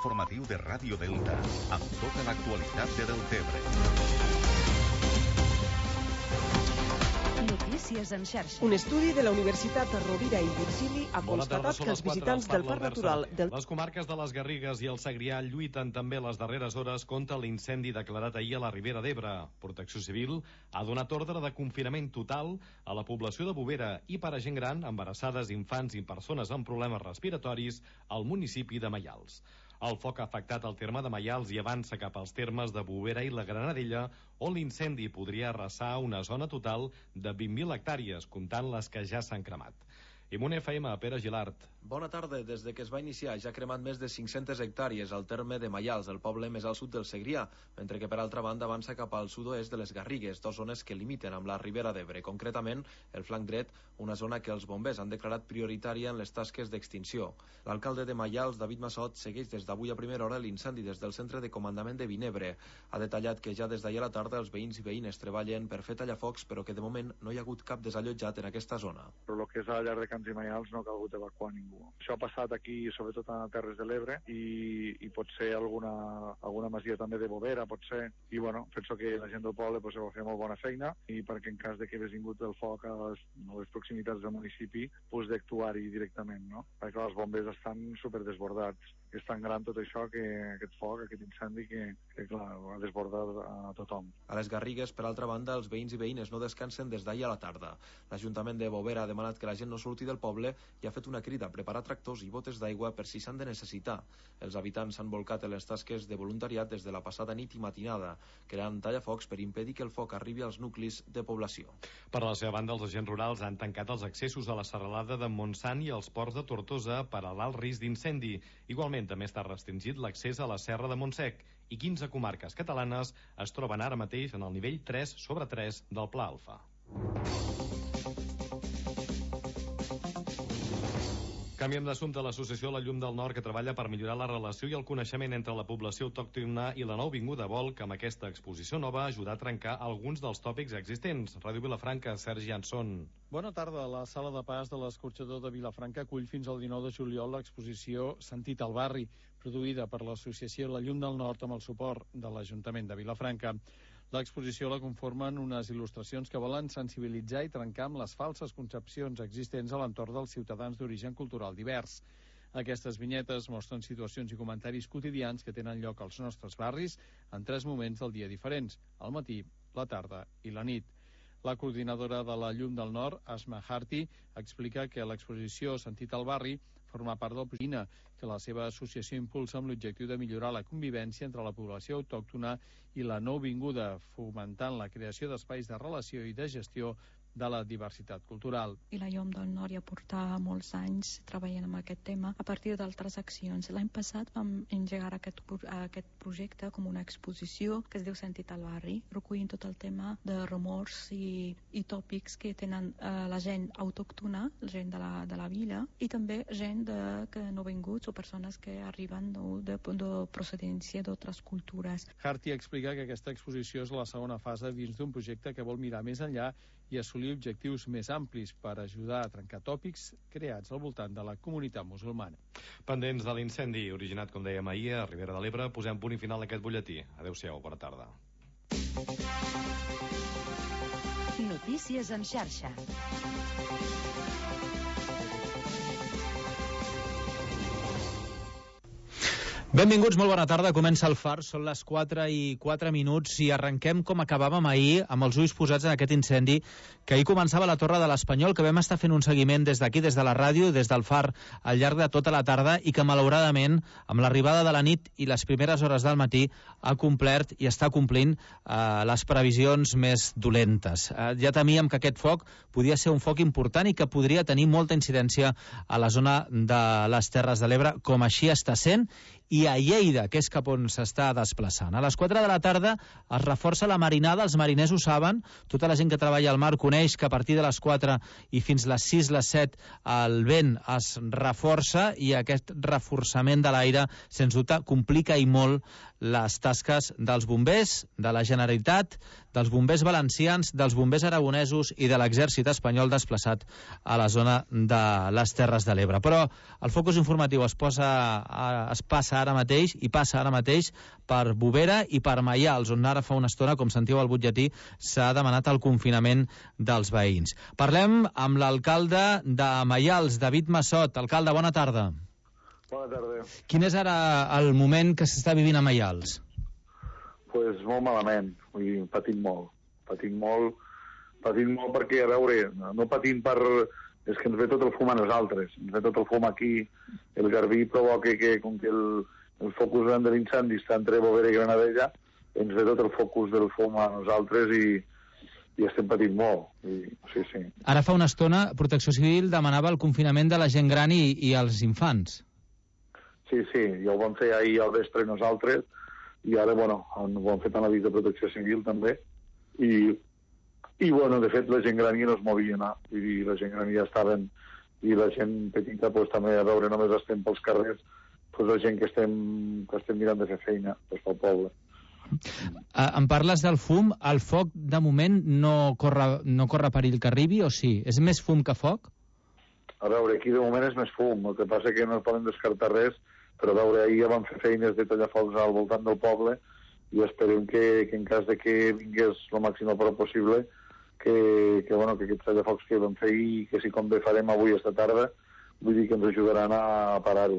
informatiu de Ràdio Delta, amb tota l'actualitat de Deltebre. Notícies en xarxa. Un estudi de la Universitat Rovira i Virgili ha constatat que els visitants del Parc Natural del... Les comarques de les Garrigues i el Segrià lluiten també les darreres hores contra l'incendi declarat ahir a la Ribera d'Ebre. Protecció Civil ha donat ordre de confinament total a la població de Bovera i per a gent gran, embarassades, infants i persones amb problemes respiratoris al municipi de Maials. El foc ha afectat el terme de Maials i avança cap als termes de Bovera i la Granadella, on l'incendi podria arrasar una zona total de 20.000 hectàrees, comptant les que ja s'han cremat. Immune FM, Pere Gilart. Bona tarda. Des de que es va iniciar ja ha cremat més de 500 hectàrees al terme de Maials, el poble més al sud del Segrià, mentre que per altra banda avança cap al sud-oest de les Garrigues, dues zones que limiten amb la Ribera d'Ebre, concretament el flanc dret, una zona que els bombers han declarat prioritària en les tasques d'extinció. L'alcalde de Maials, David Massot, segueix des d'avui a primera hora l'incendi des del centre de comandament de Vinebre. Ha detallat que ja des d'ahir a la tarda els veïns i veïnes treballen per fer tallafocs, però que de moment no hi ha hagut cap desallotjat en aquesta zona. Però el que és a la llar de Camps i Maials no ha calgut evacuar ningú. Això ha passat aquí, sobretot a Terres de l'Ebre, i pot ser alguna masia també de Bovera, pot ser. I bueno, penso que la gent del poble va fer molt bona feina, i perquè en cas de que hagués vingut el foc a les proximitats del municipi, d'actuar-hi directament, no? Perquè els bombers estan superdesbordats. És tan gran tot això, que aquest foc, aquest incendi, que clar, ha desbordat a tothom. A les Garrigues, per altra banda, els veïns i veïnes no descansen des d'ahir a la tarda. L'Ajuntament de Bovera ha demanat que la gent no surti del poble i ha fet una crida a preparar tractors i botes d'aigua per si s'han de necessitar. Els habitants s'han volcat en les tasques de voluntariat des de la passada nit i matinada, creant tallafocs per impedir que el foc arribi als nuclis de població. Per la seva banda, els agents rurals han tancat els accessos a la serralada de Montsant i als ports de Tortosa per a l'alt risc d'incendi. Igualment, també està restringit l'accés a la Serra de Montsec i 15 comarques catalanes es troben ara mateix en el nivell 3/3 del Pla Alfa. Canviem d'assumpte. L'Associació La Llum del Nord, que treballa per millorar la relació i el coneixement entre la població autòctona i la nouvinguda, vol que amb aquesta exposició nova ajudar a trencar alguns dels tòpics existents. Ràdio Vilafranca, Sergi Anson. Bona tarda. La sala de pas de l'Escorxador de Vilafranca acull fins al 19 de juliol l'exposició Sentit al barri, produïda per l'Associació La Llum del Nord amb el suport de l'Ajuntament de Vilafranca. L'exposició la conformen unes il·lustracions que volen sensibilitzar i trencar amb les falses concepcions existents a l'entorn dels ciutadans d'origen cultural divers. Aquestes vinyetes mostren situacions i comentaris quotidians que tenen lloc als nostres barris en 3 moments del dia diferents: al matí, la tarda i la nit. La coordinadora de la Llum del Nord, Asma Harti, explica que l'exposició Sentit al barri forma part del projecte que la seva associació impulsa amb l'objectiu de millorar la convivència entre la població autòctona i la nouvinguda, fomentant la creació d'espais de relació i de gestió de la diversitat cultural. I la Llum del Nord ja porta molts anys treballant amb aquest tema a partir d'altres accions. L'any passat vam engegar aquest projecte com una exposició que es diu Sentit al barri, recollint tot el tema de rumors i tòpics que tenen la gent autòctona, la gent de la vila, i també gent que no vinguts o persones que arriben de procedència d'altres cultures. Harti explica que aquesta exposició és la segona fase dins d'un projecte que vol mirar més enllà i assolir objectius més amplis per ajudar a trencar tòpics creats al voltant de la comunitat musulmana. Pendents de l'incendi originat, com dèiem ahir, a Ribera de l'Ebre, posem punt i final a aquest butlletí. Adéu-siau, bona tarda. Notícies en xarxa. Benvinguts, molt bona tarda. Comença el Far, són les 4:04 i arrenquem com acabàvem ahir, amb els ulls posats en aquest incendi que ahir començava a la Torre de l'Espanyol, que vam estar fent un seguiment des d'aquí, des de la ràdio, des del Far, al llarg de tota la tarda, i que malauradament, amb l'arribada de la nit i les primeres hores del matí, ha complert i està complint les previsions més dolentes. Ja temíem que aquest foc podia ser un foc important i que podria tenir molta incidència a la zona de les Terres de l'Ebre, com així està sent, i a Lleida, que és cap on s'està desplaçant. A les 4 de la tarda es reforça la marinada, els mariners ho saben, tota la gent que treballa al mar coneix que a partir de les 4 i fins les 6, les 7, el vent es reforça i aquest reforçament de l'aire, sens dubte, complica i molt les tasques dels bombers, de la Generalitat, dels bombers valencians, dels bombers aragonesos i de l'exèrcit espanyol desplaçat a la zona de les Terres de l'Ebre. Però el focus informatiu es passa passa ara mateix per Bovera i per Maials, on ara fa una estona, com sentiu al butlletí, s'ha demanat el confinament dels veïns. Parlem amb l'alcalde de Maials, David Massot. Alcalde, bona tarda. Bona tarda. Quin és ara el moment que s'està vivint a Maials? Pues molt malament, vull dir, patint molt perquè, a veure, no patint per... És que ens ve tot el fum a nosaltres, ens ve tot el fum aquí, el garbí provoca que, com que el focus de l'incendi està entre Bovera i Granadella, ens ve tot el focus del fum a nosaltres i estem patint molt. Sí. Ara fa una estona, Protecció Civil demanava el confinament de la gent gran i els infants. Sí, ja ho vam fer ahir al vespre nosaltres, i ara, bueno, ho hem fet en l'avís de Protecció Civil també, i bueno, de fet, la gent gran ja no es movia, vull dir, la gent gran ja estaven, i la gent petita, pues, també, a veure, només estem pels carrers, pues, la gent que estem mirant de fer feina, pues, pel poble. Em parles del fum, el foc, de moment, no corre perill que arribi, o sí? És més fum que foc? A veure, aquí de moment és més fum, el que passa que no poden descartar res, però a veure, ahir ja vam fer feines de tallafocs al voltant del poble, i esperem que en cas de que vingués el màxim a prop possible, que aquests tallafocs que vam fer i que si com bé farem avui esta tarda, vull dir que ens ajudaran a parar-ho.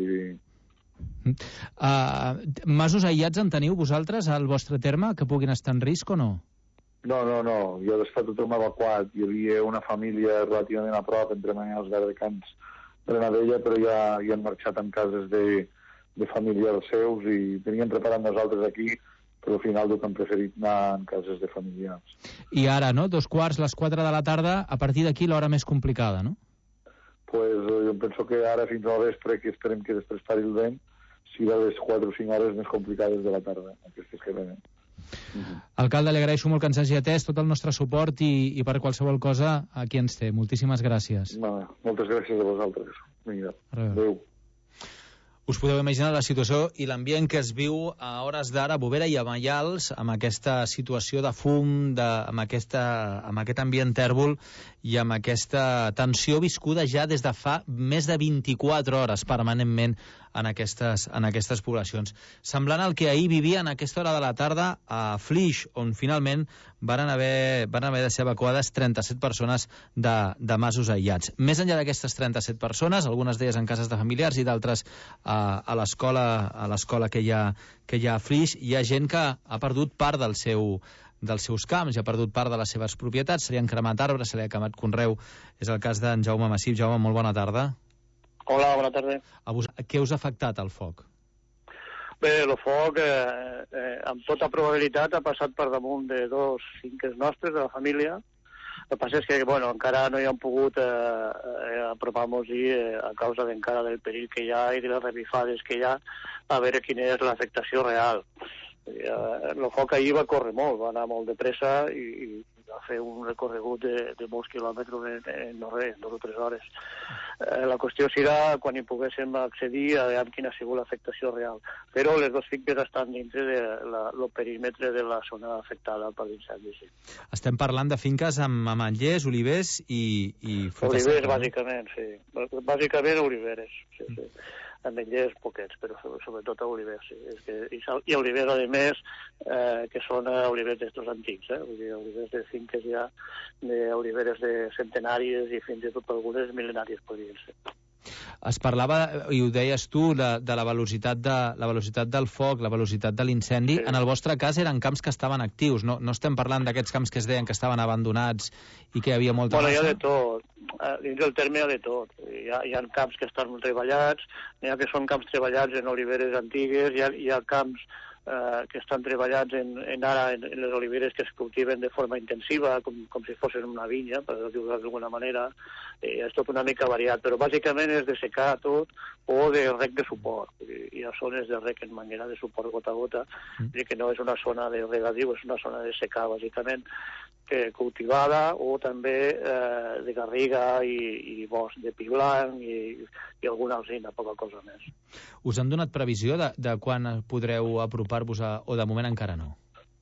Masos aïllats en teniu vosaltres al vostre terme que puguin estar en risc o no? No, ja està tothom evacuat. Hi havia una família relativament a prop, entre Maials, Viladecans, Granadella, però ja han marxat en cases de familiars seus i teníem preparat nosaltres aquí, però al final hem preferit anar en cases de familiars. I ara, no? 2:15, les 4 de la tarda, a partir d'aquí l'hora més complicada, no? Pues jo penso que ara fins al vespre, que esperem que després pari el vent, serà les 4 o 5 hores més complicades de la tarda, aquestes que venen. Alcalde, li agraeixo molt que ens hagi atès, tot el nostre suport i per qualsevol cosa aquí ens té. Moltíssimes gràcies. Moltes gràcies a vosaltres. Vinga, adéu. Us podeu imaginar la situació i l'ambient que es viu a hores d'ara a Bovera i a Maials, amb aquesta situació de fum, amb aquest ambient tèrbol i amb aquesta tensió viscuda ja des de fa més de 24 hores permanentment en aquestes poblacions. Semblant al que ahir vivien a aquesta hora de la tarda a Flix, on finalment van haver de ser evacuades 37 persones de masos aïllats. Més enllà d'aquestes 37 persones, algunes d'elles en cases de familiars i d'altres a l'escola que hi ha a Flix, hi ha gent que ha perdut part dels seus camps, ha perdut part de les seves propietats, se li han cremat arbres, se li ha cremat conreu. És el cas d'en Jaume Massip. Jaume, molt bona tarda. Hola, bona tarda. Què us ha afectat el foc? Bé, el foc, amb tota probabilitat, ha passat per damunt de 2 finques nostres, de la família. El que passa és que, encara no hi han pogut apropar-nos-hi a causa encara del perill que hi ha i de les revifades que hi ha, a veure quina és l'afectació real. El foc ahir va córrer molt, va anar molt de pressa i va fer un recorregut de molts quilòmetres en 2 o 3 hores. La qüestió serà quan hi poguéssim accedir a veure quina ha sigut l'afectació real. Però les 2 finques estan dintre del perímetre de la zona afectada per l'incendi. Sí. Estem parlant de finques amb ametllers, olivers i fruita seca. Olivers, bàsicament, sí. Bàsicament oliveres, sí. Ametllers poquets, però sobretot a olivers, sí. I olivers, a més, que són olivers d'estos antics, Vull dir, olivers de finques ja, d'oliveres de centenàries i fins i tot algunes mil·lenàries, podrien ser. Es parlava, i ho deies tu, de la velocitat del foc, la velocitat de l'incendi. Sí. En el vostre cas eren camps que estaven actius, no estem parlant d'aquests camps que es deien que estaven abandonats i que hi havia molta massa? Hi ha de tot. Dins del terme hi ha de tot. Hi ha camps que estan treballats, n'hi ha que són camps treballats en oliveres antigues, hi ha camps que estan treballats en les oliveres que es cultiven de forma intensiva, com si fossin una vinya, per dir-ho d'alguna manera. És tot una mica variat, però bàsicament és de secar tot o de rec de suport. Hi ha zones de rec en manera de suport gota a gota, que no és una zona de regadiu, és una zona de secar, bàsicament, cultivada, o també de garriga i bosc de pi blanc i alguna alzina, poca cosa més. Us han donat previsió de quan podreu apropar-vos o de moment encara no?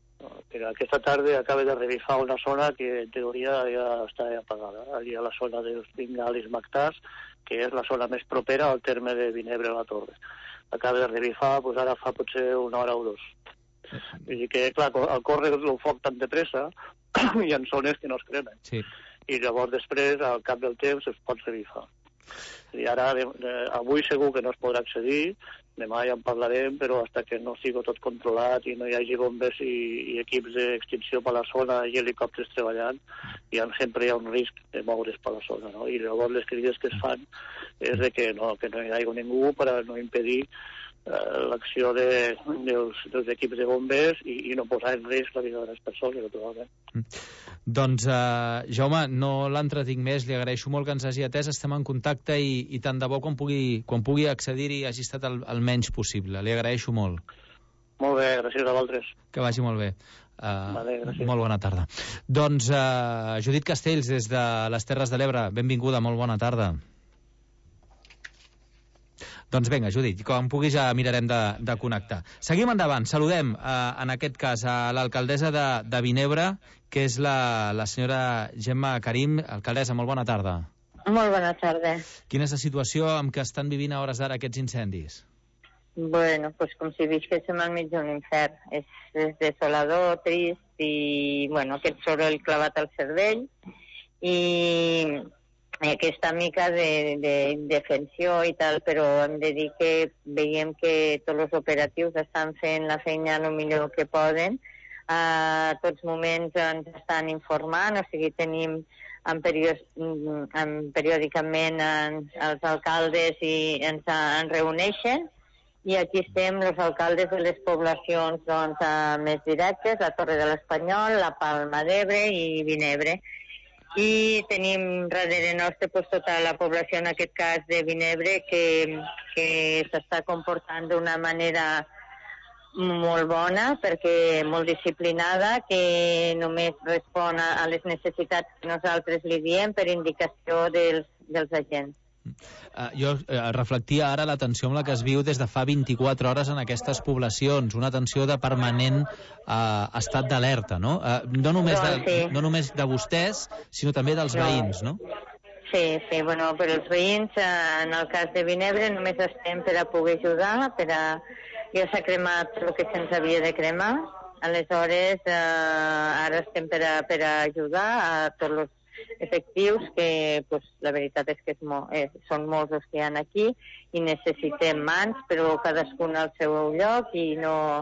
Mira, aquesta tarda acaba de revifar una zona que en teoria ja està apagada. Allà a la zona dels Vingalis Mactars, que és la zona més propera al terme de Vinebre a la Torre. Acaba de revifar, doncs ara fa potser una hora o dos. Vull dir que, clar, al córrer el foc tan de pressa, hi ha zones que no es cremen. Sí. I llavors després, al cap del temps, es pot revifar. I ara, avui segur que no es podrà accedir, demà ja en parlarem, però fins que no sigui tot controlat i no hi hagi bombers i equips d'extinció per la zona i helicòpters treballant, sempre hi ha un risc de moure's per la zona, no? I llavors les crides que es fan és de que no hi hagi ningú per a no impedir l'acció dels equips de bombers i no posar en risc la vida de les persones, naturalment. Doncs, Jaume, no l'entretinc més, li agraeixo molt que ens hagi atès, estem en contacte i tant de bo quan pugui accedir-hi hagi estat el menys possible. Li agraeixo molt. Molt bé, gràcies a vosaltres. Que vagi molt bé. Vale, gràcies. Molt bona tarda. Doncs, Judit Castells, des de les Terres de l'Ebre, benvinguda, molt bona tarda. Doncs vinga, Judit, quan pugui ja mirarem de connectar. Seguim endavant. Saludem, en aquest cas, a l'alcaldessa de Vinebre, que és la senyora Gemma Karim. Alcaldessa, molt bona tarda. Molt bona tarda. Quina és la situació amb què estan vivint a hores d'ara aquests incendis? Bueno, pues com si visquéssim al mig d'un infern. És desolador, trist i, bueno, aquest soroll clavat al cervell i aquesta mica d'indefensió i tal, però hem de dir que veiem que tots els operatius estan fent la feina el millor que poden. A tots moments ens estan informant, o sigui, tenim periòdicament els alcaldes i ens reuneixen i aquí estem els alcaldes de les poblacions més directes, la Torre de l'Espanyol, la Palma d'Ebre i Vinebre. I tenim darrere nostre tota la població, en aquest cas de Vinebre, que s'està comportant d'una manera molt bona, perquè molt disciplinada, que només respon a les necessitats que nosaltres li diem per indicació dels agents. Jo reflectia ara l'atenció amb la que es viu des de fa 24 hores en aquestes poblacions, una atenció de permanent estat d'alerta, no? No només de vostès, sinó també dels veïns, no? Sí, bueno, però els veïns, en el cas de Vinebre, només estem per a poder ajudar, ja s'ha cremat el que se'ns havia de cremar, aleshores ara estem per a ajudar a tots els efectius, que la veritat és que són molts els que hi ha aquí i necessitem mans, però cadascun al seu lloc i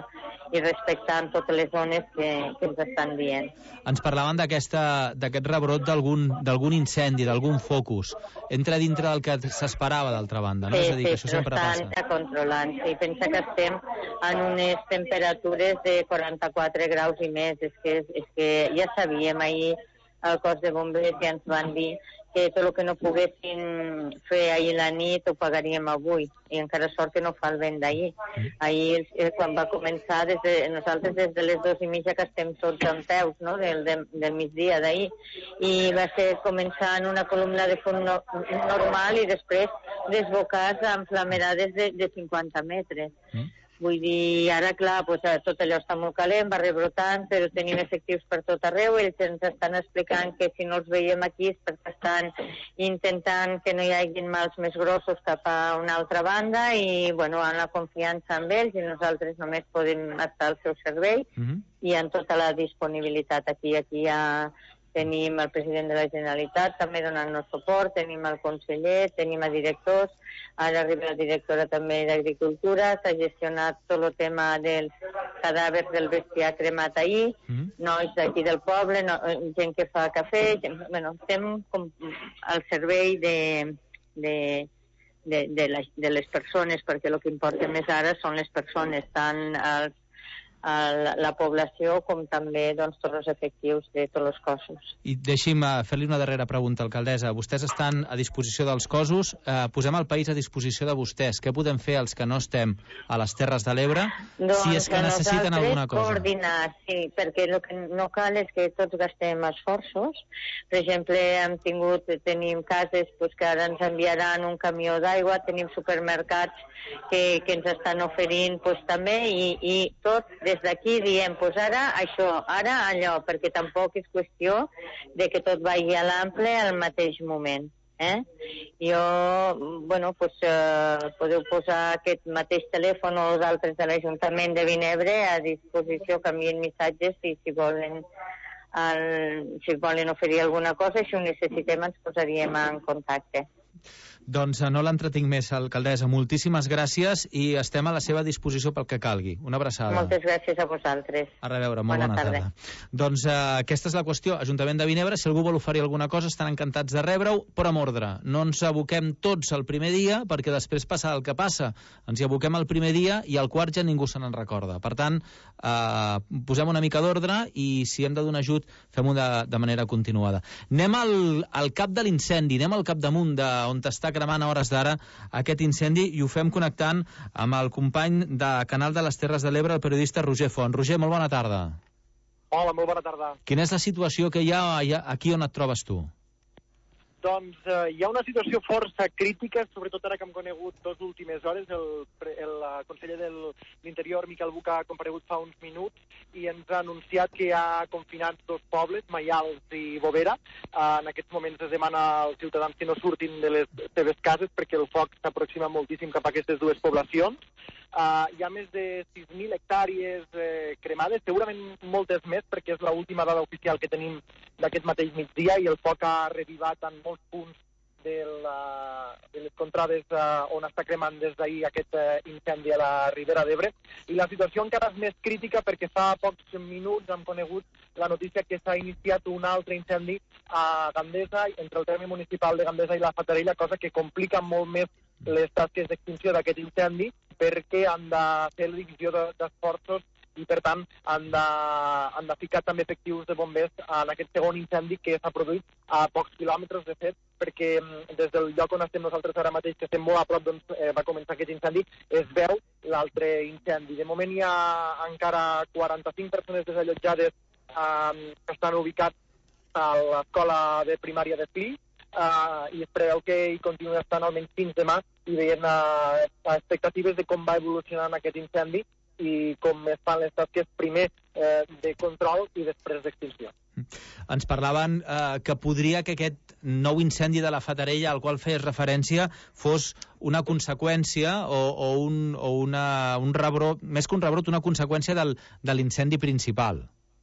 respectant totes les zones que ens estan dient. Ens parlaven d'aquest rebrot d'algun incendi, d'algun focus. Entra dintre del que s'esperava, d'altra banda, no? Sí, és a dir, que això sempre passa. Estan controlant. Sí, pensa que estem en unes temperatures de 44 graus i més. És que ja sabíem ahir al cos de bombers ja ens van dir que tot el que no poguessin fer ahir la nit ho pagaríem avui, i encara sort que no fa el vent d'ahir. Ahir, quan va començar, nosaltres des de les 2:30 que estem tots en peus, no?, del migdia d'ahir, i va ser començar en una columna de fum normal i després desbocats amb flamerades de 50 metres. Vull dir, ara, clar, tot allò està molt calent, va rebrotant, però tenim efectius per tot arreu. Ells ens estan explicant que si no els veiem aquí és perquè estan intentant que no hi hagin mals més grossos cap a una altra banda i, bueno, han la confiança en ells i nosaltres només podem estar al seu servei i en tota la disponibilitat aquí. Aquí ja tenim el president de la Generalitat també donant-nos suport, tenim el conseller, tenim a directors, ara arriba la directora també d'Agricultura, s'ha gestionat tot el tema dels cadàvers del bestiar cremat ahir, nois d'aquí del poble, gent que fa cafè, estem al servei de les persones, perquè el que importa més ara són les persones, tant la població com també tots els efectius de tots els cossos. I deixi'm fer-li una darrera pregunta, alcaldessa. Vostès estan a disposició dels cossos, posem el país a disposició de vostès. Què podem fer els que no estem a les Terres de l'Ebre si és que necessiten alguna cosa? Coordinar, sí, perquè el que no cal és que tots gastem esforços. Per exemple, tenim cases que ara ens enviaran un camió d'aigua, tenim supermercats que ens estan oferint també, i tot des des d'aquí diem, doncs ara això, ara allò, perquè tampoc és qüestió de que tot vagi a l'ample al mateix moment. Jo, bueno, podeu posar aquest mateix telèfon o els altres de l'Ajuntament de Vinebre a disposició, que envien missatges si volen oferir alguna cosa, i si ho necessitem ens posaríem en contacte. Doncs no l'entretinc més, alcaldessa. Moltíssimes gràcies i estem a la seva disposició pel que calgui. Una abraçada. Moltes gràcies a vosaltres. A reveure, molt bona tarda. Doncs aquesta és la qüestió. Ajuntament de Vinebre, si algú vol oferir alguna cosa, estan encantats de rebre-ho, però amb ordre. No ens aboquem tots el primer dia, perquè després passa el que passa. Ens hi aboquem el primer dia i al quart ja ningú se n'en recorda. Per tant, posem una mica d'ordre i si hem de donar ajut, fem-ho de manera continuada. Anem al cap de l'incendi, anem al capdamunt d'on està cremant a hores d'ara aquest incendi i ho fem connectant amb el company de Canal de les Terres de l'Ebre, el periodista Roger Font. Roger, molt bona tarda. Hola, molt bona tarda. Quina és la situació que hi ha aquí on et trobes tu? Doncs hi ha una situació força crítica, sobretot ara que hem conegut les últimes hores. El conseller de l'Interior, Miquel Buch, ha comparegut fa uns minuts i ens ha anunciat que ha confinat 2 pobles, Maials i Bovera. En aquests moments es demana als ciutadans que no surtin de les seves cases perquè el foc s'aproxima moltíssim cap a aquestes 2 poblacions. Hi ha més de 6.000 hectàrees cremades, segurament moltes més, perquè és l'última dada oficial que tenim d'aquest mateix migdia, i el foc ha revivat en molts punts de les contrades on està cremant des d'ahir aquest incendi a la Ribera d'Ebre. I la situació encara és més crítica perquè fa pocs minuts hem conegut la notícia que s'ha iniciat un altre incendi a Gandesa, entre el terme municipal de Gandesa i la Fatarella, cosa que complica molt més les tasques d'extinció d'aquest incendi, perquè han de fer la divisió d'esforços i, per tant, han de ficar també efectius de bombers en aquest segon incendi que s'ha produït a pocs quilòmetres, de fet, perquè des del lloc on estem nosaltres ara mateix, que estem molt a prop d'on va començar aquest incendi, es veu l'altre incendi. De moment hi ha encara 45 persones desallotjades que estan ubicats a l'escola de primària de Flix, i es preveu que hi continuï estant almenys fins demà, i veient expectatives de com va evolucionant aquest incendi i com es fan les tasques primer de control i després d'extinció. Ens parlaven que podria que aquest nou incendi de la Fatarella al qual feies referència fos una conseqüència o un rebrot, més que un rebrot, una conseqüència de l'incendi principal.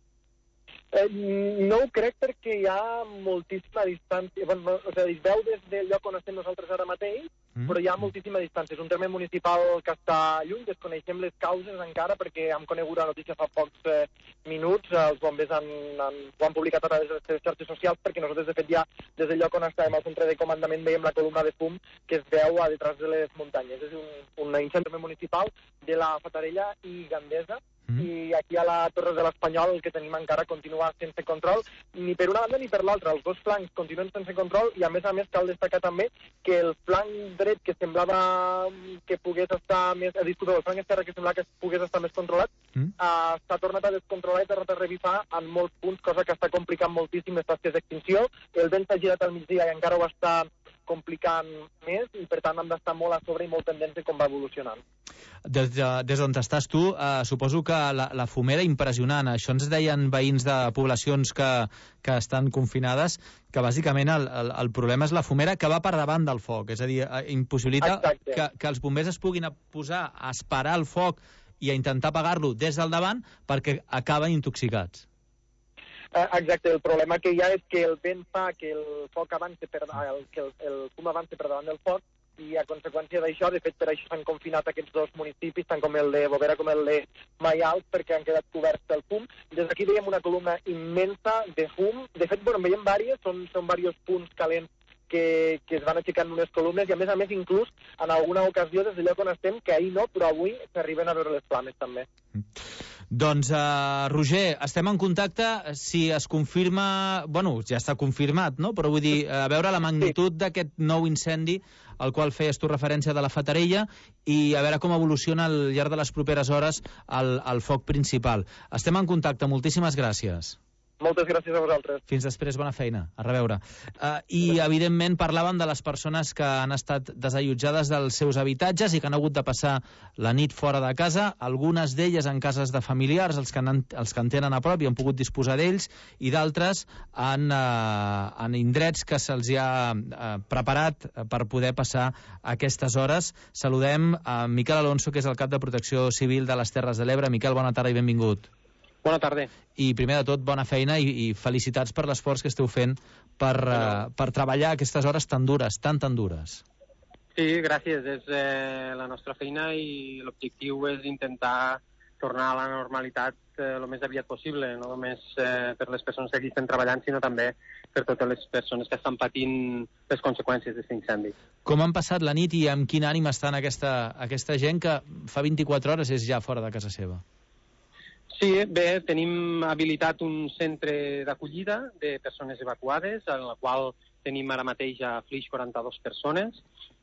No ho crec, perquè hi ha moltíssima distància. Es veu des del lloc on estem nosaltres ara mateix, però hi ha moltíssima distància. És un terme municipal que està lluny, desconeixem les causes encara, perquè hem conegut la notícia fa pocs minuts. Els bombers ho han publicat a través de les seves xarxes socials, perquè nosaltres, de fet, ja des del lloc on estàvem al centre de comandament veiem la columna de fum que es veu a detrás de les muntanyes. És un incendi municipal de la Fatarella i Gandesa, i aquí a la Torre de l'Espanyol el que tenim encara continua sense control, ni per una banda ni per l'altra. Els 2 flancs continuen sense control, i a més cal destacar també que el flanc dret, que semblava que pogués estar més... el flanc esquerre, que semblava que pogués estar més controlat, s'ha tornat a descontrolar i s'ha tornat a revifar en molts punts, cosa que està complicant moltíssim les tasques d'extinció. El vent s'ha girat al migdia i encara ho està complicant més, i per tant hem d'estar molt a sobre i molt pendents de com va evolucionant. Des d'on estàs tu, suposo que la fum era impressionant. Això ens deien veïns de poblacions que estan confinades, que bàsicament el problema és la fumera que va per davant del foc, és a dir, impossibilita que els bombers es puguin posar a esperar el foc i a intentar apagar-lo des del davant, perquè acaben intoxicats. Exacte, el problema que hi ha és que el vent fa que el foc avanci que el fum avanci per davant del foc, i a conseqüència d'això, de fet, per això s'han confinat aquests 2 municipis, tant com el de Bovera com el de Maials, perquè han quedat coberts del fum. Des d'aquí veiem una columna immensa de fum. De fet, en veiem diversos, són diversos punts calents que es van aixecant unes columnes, i a més, inclús, en alguna ocasió, des del lloc on estem, que ahir no, però avui s'arriben a veure les flames, també. Doncs, Roger, estem en contacte. Si es confirma... Bueno, ja està confirmat, no? Però vull dir, a veure la magnitud d'aquest nou incendi al qual feies tu referència de la Fatarella, i a veure com evoluciona al llarg de les properes hores el foc principal. Estem en contacte. Moltíssimes gràcies. Moltes gràcies a vosaltres. Fins després, bona feina. A reveure. I, evidentment, parlàvem de les persones que han estat desallotjades dels seus habitatges i que han hagut de passar la nit fora de casa, algunes d'elles en cases de familiars, els que en tenen a prop i han pogut disposar d'ells, i d'altres en indrets que se'ls ha preparat per poder passar aquestes hores. Saludem a Miquel Alonso, que és el cap de Protecció Civil de les Terres de l'Ebre. Miquel, bona tarda i benvingut. Bona tarda. I primer de tot, bona feina i felicitats per l'esforç que esteu fent per treballar aquestes hores tan dures, tan dures. Sí, gràcies. És la nostra feina i l'objectiu és intentar tornar a la normalitat el més aviat possible, no només per les persones que aquí estan treballant, sinó també per totes les persones que estan patint les conseqüències d'aquest incendi. Com han passat la nit i amb quin ànim estan aquesta gent que fa 24 hores és ja fora de casa seva? Sí, bé, tenim habilitat un centre d'acollida de persones evacuades, en la qual tenim ara mateix a Flix 42 persones,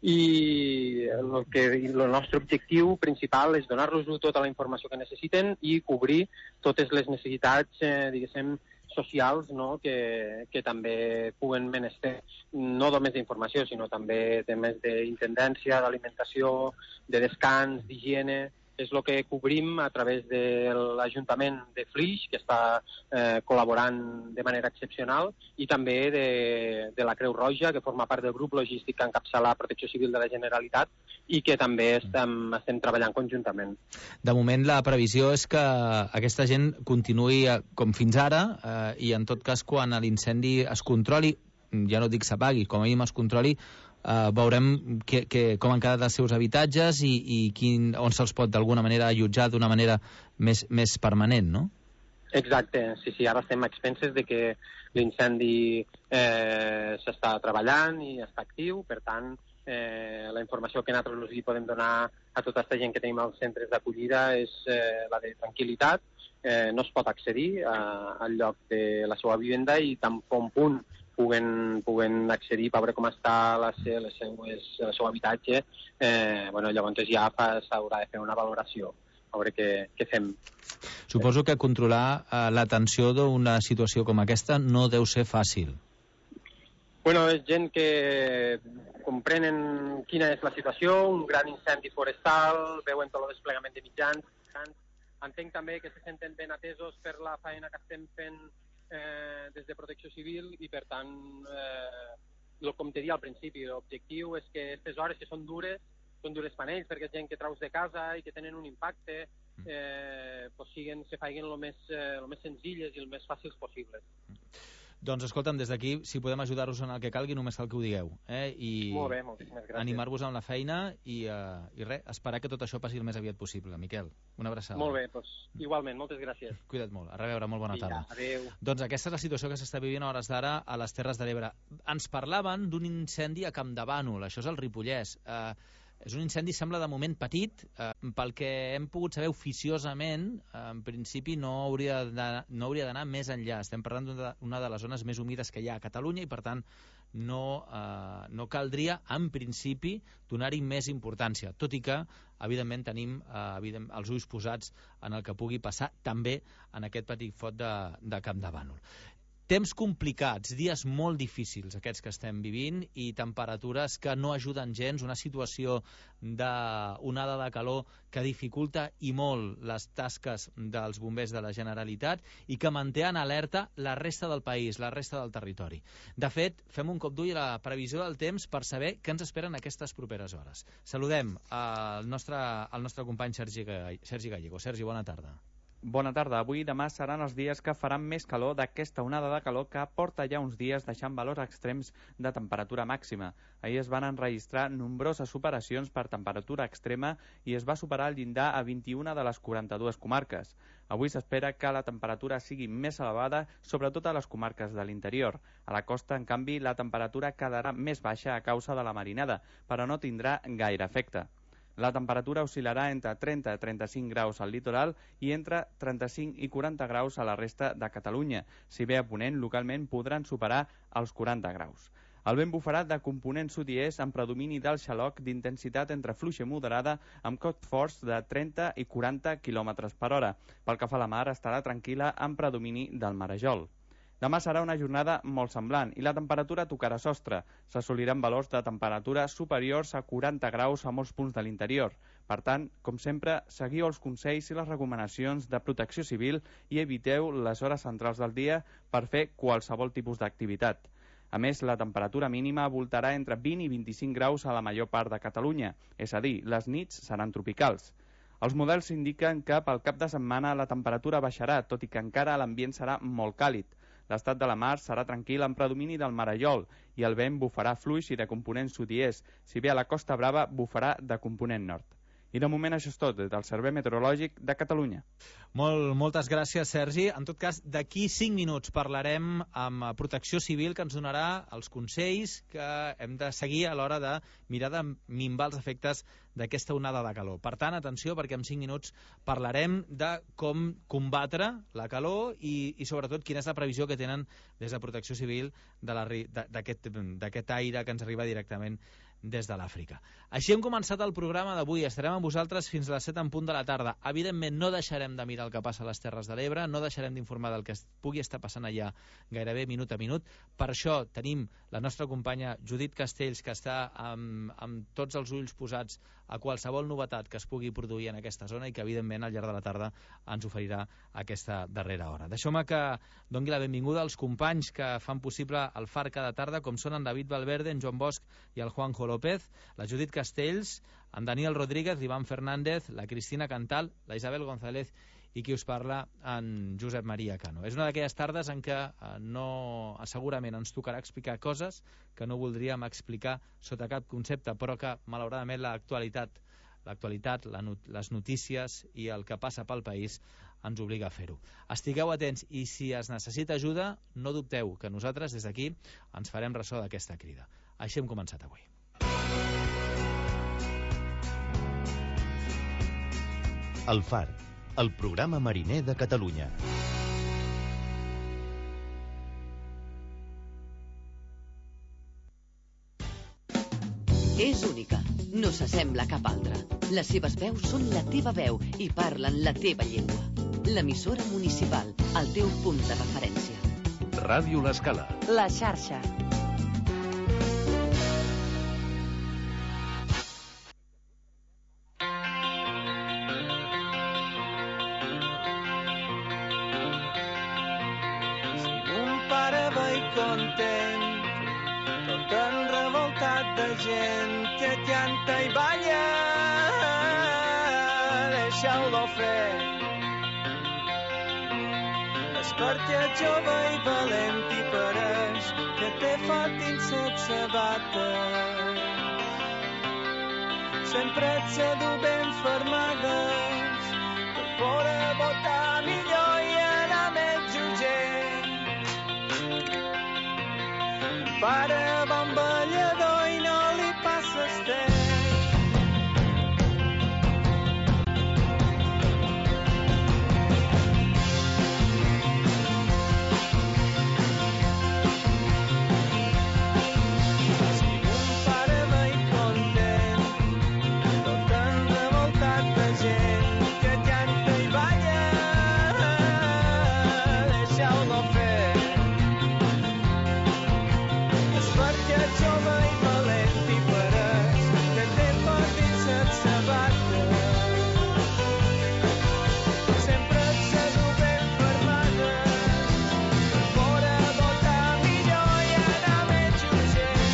i el nostre objectiu principal és donar-los tota la informació que necessiten i cobrir totes les necessitats, diguéssim, socials, no? que també puguen menester, no només d'informació, sinó també temes d'intendència, d'alimentació, de descans, d'higiene. És el que cobrim a través de l'Ajuntament de Flix, que està col·laborant de manera excepcional, i també de la Creu Roja, que forma part del grup logístic que encapçala Protecció Civil de la Generalitat i que també estem treballant conjuntament. De moment, la previsió és que aquesta gent continuï com fins ara i, en tot cas, quan l'incendi es controli, ja no dic s'apagui, com a mínim es controli, veurem com han quedat els seus habitatges i on se'ls pot d'alguna manera allotjar d'una manera més permanent, no? Exacte, sí, ara estem a expenses de que l'incendi s'està treballant i està actiu, per tant, la informació que nosaltres els podem donar a tota aquesta gent que tenim als centres d'acollida és la de tranquil·litat, no es pot accedir al lloc de la seva vivenda i tan bon punt puguen accedir per veure com està el seu habitatge, llavors ja s'haurà de fer una valoració, a veure què fem. Suposo que controlar l'atenció d'una situació com aquesta no deu ser fàcil. Bueno, és gent que comprenen quina és la situació, un gran incendi forestal, veuen tot el desplegament de mitjans, entenc també que se senten ben atesos per la feina que estem fent des de Protecció Civil i, per tant, com te deia al principi, l'objectiu és que aquestes hores que són dures per ells, perquè és gent que traus de casa i que tenen un impacte, se facin el més senzilles i el més fàcils possibles. Doncs escolta'm, des d'aquí, si podem ajudar-vos en el que calgui, només cal que ho digueu. I molt bé, moltíssimes gràcies. Animar-vos amb la feina i res, esperar que tot això passi el més aviat possible. Miquel, una abraçada. Molt bé, doncs igualment, moltes gràcies. Cuida't molt, a reveure, molt bona tarda. Adéu. Doncs aquesta és la situació que s'està vivint a hores d'ara a les Terres de l'Ebre. Ens parlaven d'un incendi a Campdevànol, això és el Ripollès. És un incendi, sembla de moment petit, pel que hem pogut saber oficiosament, en principi no hauria d'anar més enllà. Estem parlant d'una de les zones més humides que hi ha a Catalunya i, per tant, no caldria, en principi, donar-hi més importància, tot i que, evidentment, tenim els ulls posats en el que pugui passar també en aquest petit fot de Campdevànol. Temps complicats, dies molt difícils aquests que estem vivint i temperatures que no ajuden gens, una situació d'onada de calor que dificulta i molt les tasques dels bombers de la Generalitat i que manté en alerta la resta del país, la resta del territori. De fet, fem un cop d'ull a la previsió del temps per saber què ens esperen aquestes properes hores. Saludem el nostre company Sergi Gallego. Sergi, bona tarda. Bona tarda. Avui i demà seran els dies que faran més calor d'aquesta onada de calor que porta ja uns dies deixant valors extrems de temperatura màxima. Ahir es van enregistrar nombroses superacions per temperatura extrema i es va superar el llindar a 21 de les 42 comarques. Avui s'espera que la temperatura sigui més elevada, sobretot a les comarques de l'interior. A la costa, en canvi, la temperatura quedarà més baixa a causa de la marinada, però no tindrà gaire efecte. La temperatura oscil·larà entre 30 i 35 graus al litoral i entre 35 i 40 graus a la resta de Catalunya. Si ve a ponent, localment podran superar els 40 graus. El vent bufarà de component sud i est amb predomini del xaloc d'intensitat entre fluixa i moderada amb cops forts de 30 i 40 km per hora. Pel que fa a la mar, estarà tranquil·la amb predomini del marejol. Demà serà una jornada molt semblant i la temperatura tocarà sostre. S'assoliran valors de temperatura superiors a 40 graus a molts punts de l'interior. Per tant, com sempre, seguiu els consells i les recomanacions de Protecció Civil i eviteu les hores centrals del dia per fer qualsevol tipus d'activitat. A més, la temperatura mínima voltarà entre 20 i 25 graus a la major part de Catalunya, és a dir, les nits seran tropicals. Els models indiquen que pel cap de setmana la temperatura baixarà, tot i que encara l'ambient serà molt càlid. L'estat de la mar serà tranquil amb predomini del marejol i el vent bufarà fluix i de component sud i est, si bé a la Costa Brava bufarà de component nord. I de moment això és tot del Servei Meteorològic de Catalunya. Moltes gràcies, Sergi. En tot cas, d'aquí 5 minuts parlarem amb Protecció Civil, que ens donarà els consells que hem de seguir a l'hora de mirar de minvar els efectes d'aquesta onada de calor. Per tant, atenció, perquè en 5 minuts parlarem de com combatre la calor i sobretot quina és la previsió que tenen des de Protecció Civil d'aquest aire que ens arriba directament des de l'Àfrica. Així hem començat el programa d'avui. Estarem amb vosaltres fins a les 7 en punt de la tarda. Evidentment no deixarem de mirar el que passa a les Terres de l'Ebre, no deixarem d'informar del que pugui estar passant allà gairebé minut a minut. Per això tenim la nostra companya Judit Castells, que està amb tots els ulls posats a qualsevol novetat que es pugui produir en aquesta zona i que evidentment al llarg de la tarda ens oferirà aquesta darrera hora. Deixeu-me que doni la benvinguda als companys que fan possible el Far cada tarda, com són en David Valverde, en Joan Bosch i el Juanjo López, la Judit Castells, en Daniel Rodríguez, l'Ivan Fernández, la Cristina Cantal, la Isabel González i qui us parla, en Josep Maria Cano. És una d'aquelles tardes en què segurament ens tocarà explicar coses que no voldríem explicar sota cap concepte, però que malauradament l'actualitat, les notícies i el que passa pel país ens obliga a fer-ho. Estigueu atents i si es necessita ajuda, no dubteu que nosaltres des d'aquí ens farem ressò d'aquesta crida. Així hem començat avui. El Far, el programa mariner de Catalunya. És única, no s'assembla a cap altra. Les seves veus són la teva veu i parlen la teva llengua. L'emissora municipal, el teu punt de referència. Ràdio L'Escala. La xarxa. Content, tot enrevoltat de gent que canta i balla, deixeu-lo fer. És perquè jove i valent i pareix que té fort dins set sabates. Sempre et sedu ben fermades per poder votar millor i anar més jutger. Pare bon ballador i no li passes temps. Si un pare veí content, tot enrevoltat de gent que canta i balla, deixeu-lo fer. Perquè jove i valent i pareix que té per dins set sabates. Sempre et sedu ben fermades per poder votar millor i anar més urgent.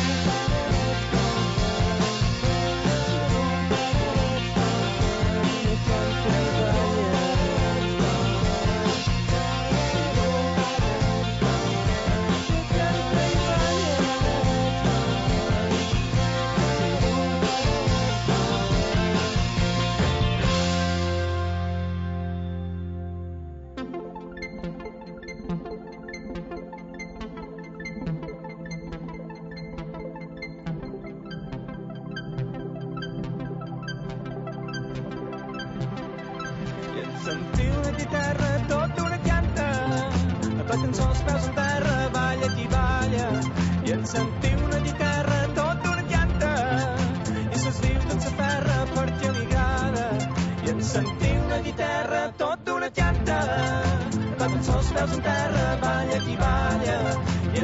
Sentiu una guitarra, tota una canta, aplaten els peus en terra, balla qui balla. I et sentiu una guitarra, tota una canta, i ses diu tot s'aferra perquè li agrada. I et sentiu una guitarra, tota una canta, aplaten els peus en terra, balla qui balla.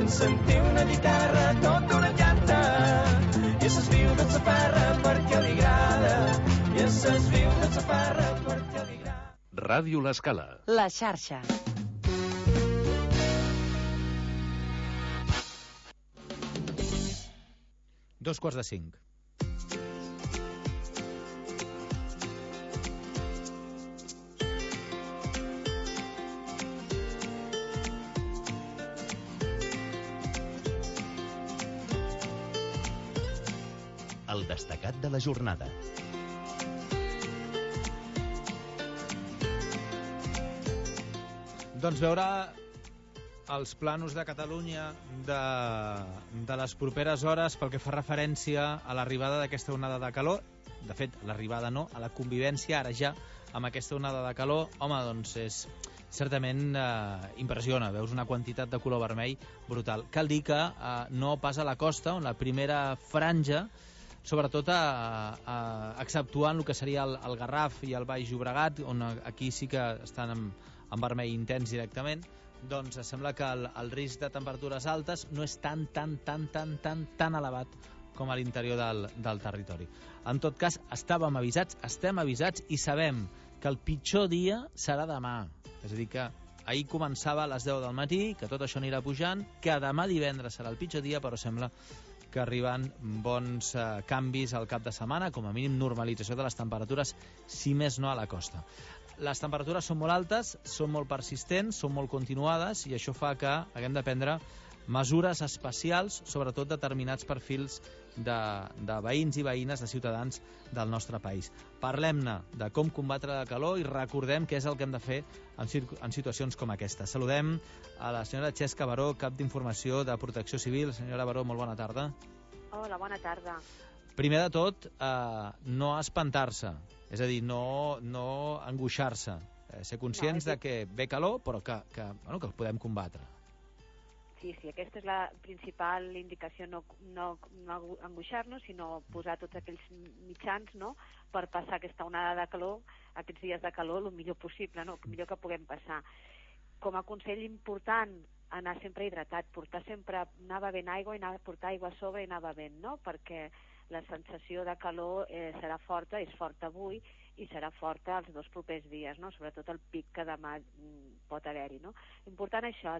ens sentiu una guitarra, tota una llanta, i s'esviu de sa farra perquè li agrada, i s'esviu de sa farra perquè li agrada. Ràdio L'Escala. La xarxa. Dos quarts de 5. El destacat de la jornada. Doncs veure els plànols de Catalunya de les properes hores pel que fa referència a l'arribada d'aquesta onada de calor. De fet, l'arribada no, a la convivència ara ja amb aquesta onada de calor. Home, doncs és certament impressiona, veus una quantitat de color vermell brutal. Cal dir que no pas a la costa, on la primera franja, sobretot exceptuant el que seria el Garraf i el Baix Llobregat, on aquí sí que estan en vermell intens directament, doncs sembla que el risc de temperatures altes no és tan elevat com a l'interior del territori. En tot cas, estem avisats i sabem que el pitjor dia serà demà. És a dir, que ahir començava a les 10 del matí, que tot això anirà pujant, que demà divendres serà el pitjor dia, però sembla que arriben bons canvis al cap de setmana, com a mínim normalització de les temperatures, si més no a la costa. Les temperatures són molt altes, són molt persistents, són molt continuades, i això fa que haguem de prendre mesures especials, sobretot determinats perfils de veïns i veïnes, de ciutadans del nostre país. Parlem-ne de com combatre la calor i recordem què és el que hem de fer en situacions com aquesta. Saludem a la senyora Xesca Baró, cap d'informació de Protecció Civil. Senyora Baró, molt bona tarda. Hola, bona tarda. Primer de tot, no espantar-se, és a dir, no angoixar-se, ser conscients de que ve calor, però que el podem combatre. Sí, aquesta és la principal indicació, no angoixar-nos, sinó posar tots aquells mitjans, no?, per passar aquesta onada de calor, aquests dies de calor, el millor possible, no?, el millor que puguem passar. Com a consell important, anar sempre hidratat, anar bevent aigua i portar aigua a sobre i anar bevent, no?, perquè la sensació de calor serà forta, és forta avui i serà forta els 2 propers dies, no?, sobretot el pic que demà pot haver-hi, no? Important això,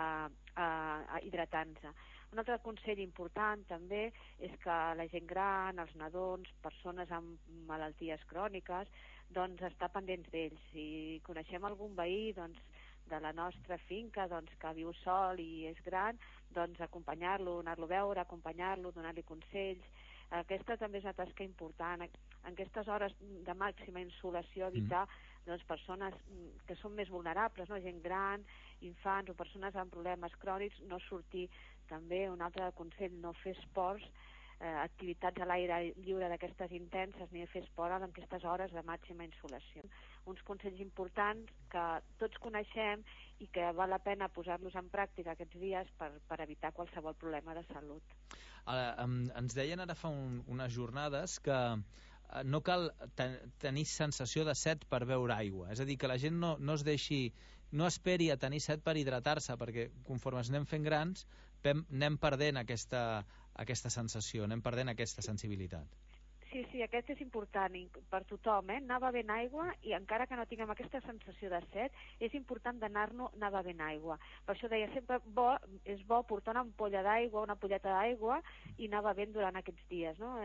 hidratar-nos. Un altre consell important també és que la gent gran, els nadons, persones amb malalties cròniques, doncs estar pendents d'ells. Si coneixem algun veí, doncs, de la nostra finca, doncs, que viu sol i és gran, doncs acompanyar-lo, anar-lo a veure, acompanyar-lo, donar-li consells. Aquesta també és una tasca important. En aquestes hores de màxima insolació, evitar persones que són més vulnerables, no? Gent gran, infants o persones amb problemes crònics, no sortir. També un altre consell, no fer esports, activitats a l'aire lliure d'aquestes intenses, ni fer esport en aquestes hores de màxima insolació. Uns consells importants que tots coneixem i que val la pena posar-los en pràctica aquests dies per evitar qualsevol problema de salut. Ens deien ara fa unes jornades que no cal tenir sensació de set per beure aigua, és a dir, que la gent no esperi a tenir set per hidratar-se, perquè conforme ens anem fent grans anem perdent aquesta sensació, anem perdent aquesta sensibilitat. Sí, aquest és important per tothom, anar bevent aigua, i encara que no tinguem aquesta sensació de set, és important anar bevent aigua. Per això deia, sempre és bo portar una ampolla d'aigua, una ampolleta d'aigua, i anar bevent durant aquests dies, no?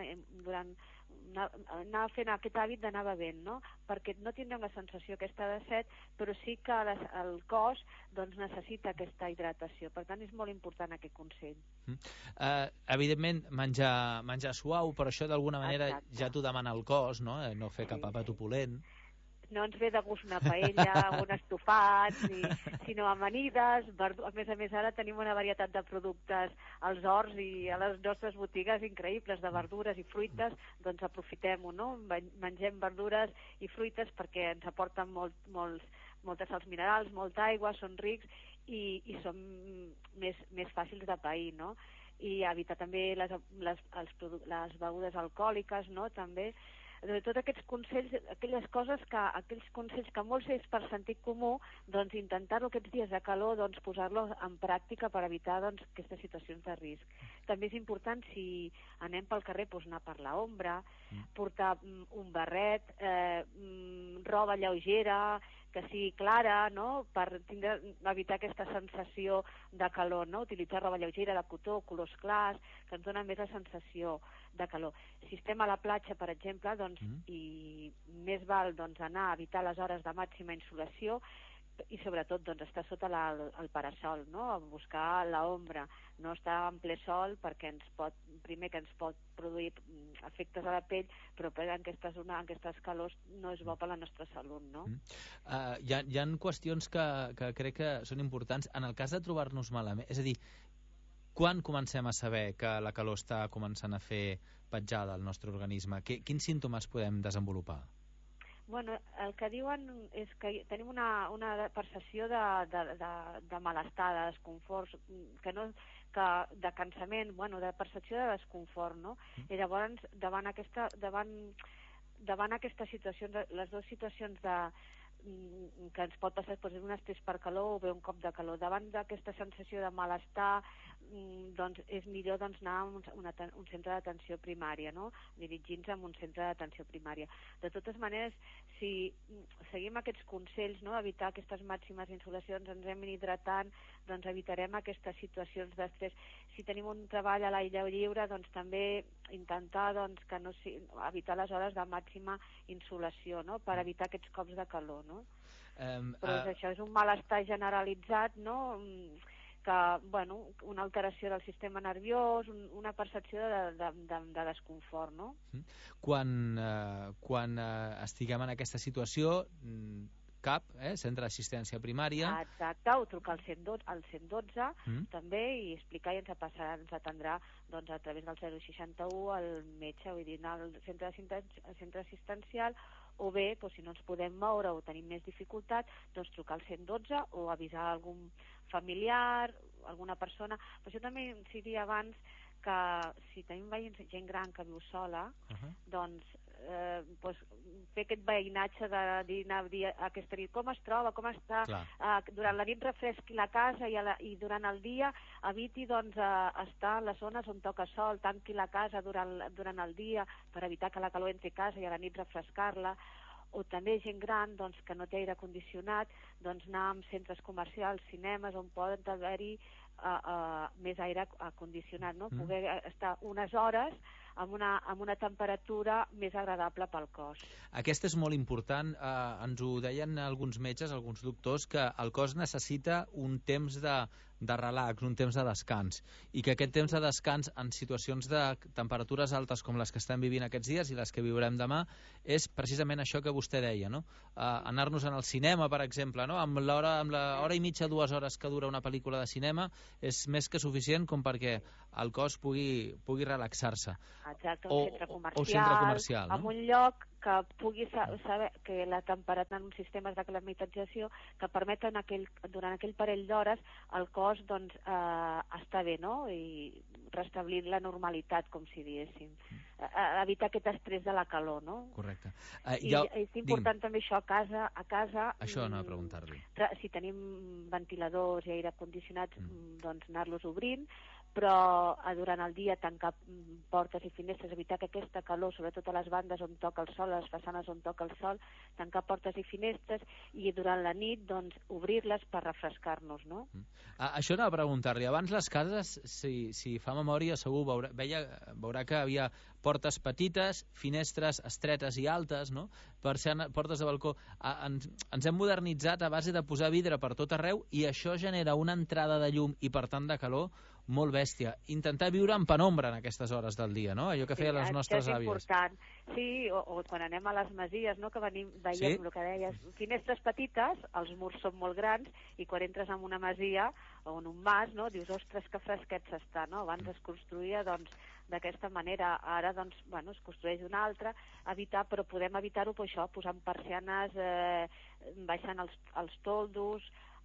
Anar fent aquest hàbit d'anar bevent, no? Perquè no tindrem la sensació aquesta de set, però sí que el cos necessita aquesta hidratació. Per tant, és molt important aquest consell. Evidentment, menjar suau, però això d'alguna manera ja t'ho demana el cos, no? No fer cap àpat opulent. No ens ve de gust una paella, un estofat, sinó amanides. A més, ara tenim una varietat de productes als horts i a les nostres botigues increïbles de verdures i fruites, doncs aprofitem-ho, no? Mengem verdures i fruites perquè ens aporten moltes sals minerals, molta aigua, són rics i són més fàcils de pair, no? I evitar també les begudes alcohòliques, no? També tots aquests consells, aquells consells que molts és per sentit comú, doncs intentar-ho aquests dies de calor, doncs posar-los en pràctica per evitar doncs, aquestes situacions de risc. També és important, si anem pel carrer, doncs anar per l'ombra, portar un barret, roba lleugera, que sigui clara, no?, per evitar aquesta sensació de calor, no?, utilitzar roba lleugera de cotó, colors clars, que ens dona més la sensació de calor. Si estem a la platja, per exemple, doncs, i més val doncs, anar a evitar les hores de màxima insolació, i sobretot doncs, estar sota el parasol, no?, buscar l'ombra, no estar en ple sol perquè primer que ens pot produir efectes a la pell, però en aquestes calors no és bo per la nostra salut, no? Hi ha qüestions que crec que són importants en el cas de trobar-nos malament, és a dir, quan comencem a saber que la calor està començant a fer petjada al nostre organisme? Quins símptomes podem desenvolupar? Bueno, el que diuen és que tenim una percepció de malestar, de desconfort, de cansament, de percepció de desconfort, no? I llavors, davant aquestes situacions, les dues situacions que ens pot passar és un estrès per calor o bé un cop de calor. Davant d'aquesta sensació de malestar, doncs és millor anar a un centre d'atenció primària, no?, dirigint-nos a un centre d'atenció primària. De totes maneres, si seguim aquests consells, no?, evitar aquestes màximes insolacions, ens hem hidratant, doncs evitarem aquestes situacions d'estrès. Si tenim un treball a l'aire lliure, doncs també intentar que no evitar les hores de màxima insolació, no?, per evitar aquests cops de calor, no? Però això és un malestar generalitzat, no?, que, una alteració del sistema nerviós, una percepció de desconfort, no? Quan estiguem en aquesta situació, CAP, Centre d'Assistència Primària. Exacte, o trucar al 112 també i explicar, i ens atendrà a través del 061 el metge, vull dir, anar al centre assistencial, o bé, si no ens podem moure o tenim més dificultat, doncs trucar al 112 o avisar algun familiar, alguna persona. Per això també incidia abans que si tenim gent gran que viu sola, doncs fer aquest veïnatge de dir aquesta nit com es troba, com està, durant la nit refresqui la casa i durant el dia eviti estar en les zones on toca sol, tanqui la casa durant el dia per evitar que la calor entri a casa i a la nit refrescar-la. O també gent gran que no té aire condicionat, anar a centres comercials, cinemes, on poden haver-hi més aire condicionat, no? Poder estar unes hores amb una temperatura més agradable pel cos. Aquesta és molt important. Ens ho deien alguns metges, alguns doctors, que el cos necessita un temps de relax, un temps de descans, i que aquest temps de descans en situacions de temperatures altes com les que estem vivint aquests dies i les que viurem demà és precisament això que vostè deia, no? Anar-nos al cinema, per exemple, no? Amb l'hora i mitja, 2 hores que dura una pel·lícula de cinema és més que suficient com perquè el cos pugui relaxar-se. Exacte, un centre comercial, no? En un lloc que pugui saber que la temperatura en uns sistemes de climatització que permeten durant aquell parell d'hores el cos està bé, no?, i restablir la normalitat, com si diéssim, evitar aquest estrès de la calor, no? Correcte. I és important també això a casa. Això anava a preguntar-li. Si tenim ventiladors i aire condicionats, doncs anar-los obrint, però durant el dia tancar portes i finestres, evitar que aquesta calor, sobretot a les bandes on toca el sol, a les façanes on toca el sol, tancar portes i finestres, i durant la nit doncs obrir-les per refrescar-nos, no? Això anava a preguntar-li. Abans les cases, si fa memòria, segur veurà que havia portes petites, finestres estretes i altes, no?, per ser portes de balcó. Ens hem modernitzat a base de posar vidre per tot arreu i això genera una entrada de llum i per tant de calor molt bèstia. Intentar viure en penombra en aquestes hores del dia, no? Allò que feien les nostres àvies. És important. Sí, o quan anem a les masies, no?, que veiem el que deies, finestres petites, els murs són molt grans, i quan entres en una masia o en un mas, no?, dius, ostres, que fresquet s'està, no? Abans es construïa, d'aquesta manera. Ara, es construeix una altra, però podem evitar-ho per això, posant persianes, baixant els toldos,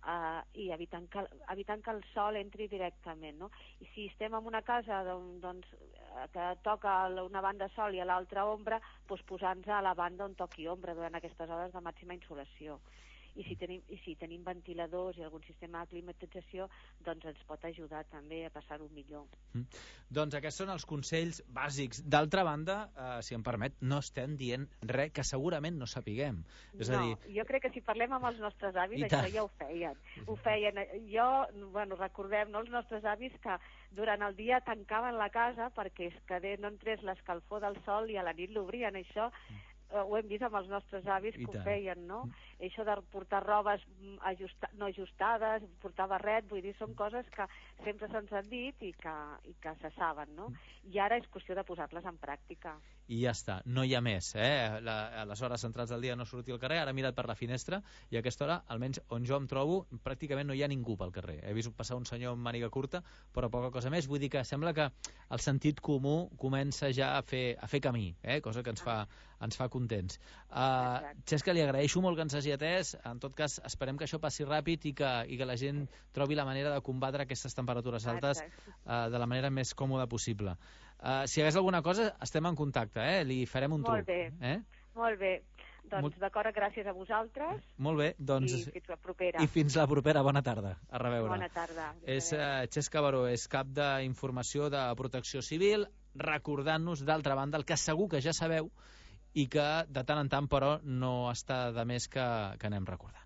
i evitant que el sol entri directament, no? I si estem en una casa doncs, que toca una banda sol i a l'altra ombra, doncs posar-nos a la banda on toqui ombra durant aquestes hores de màxima insolació. I si tenim ventiladors i algun sistema de climatització, doncs ens pot ajudar també a passar-ho millor. Doncs aquests són els consells bàsics. D'altra banda, si em permet, no estem dient res que segurament no sapiguem. És a dir... Jo crec que si parlem amb els nostres avis, això ja ho feien. Recordem, els nostres avis que durant el dia tancaven la casa perquè no entrés l'escalfor del sol i a la nit l'obrien, això... ho hem vist amb els nostres avis que ho feien, no? Això de portar robes no ajustades, portar barret, vull dir, són coses que sempre se'ns han dit i que se saben, no? I ara és qüestió de posar-les en pràctica. I ja està, no hi ha més, a les hores centrals del dia no sortir al carrer, ara he mirat per la finestra i a aquesta hora, almenys on jo em trobo, pràcticament no hi ha ningú pel carrer. He vist passar un senyor amb màniga curta, però poca cosa més. Vull dir que sembla que el sentit comú comença ja a fer camí, cosa que ens fa contents. Xesca, li agraeixo molt que ens hagi atès. En tot cas, esperem que això passi ràpid i que la gent trobi la manera de combatre aquestes temperatures altes de la manera més còmoda possible. Si hi hagués alguna cosa, estem en contacte, li farem un truc. Molt bé. Doncs d'acord, gràcies a vosaltres. Molt bé, doncs... I fins la propera. I fins la propera, bona tarda. A reveure. Bona tarda. És Xesca Baró, és cap d'informació de Protecció Civil, recordant-nos, d'altra banda, el que segur que ja sabeu i que de tant en tant, però, no està de més que anem recordant.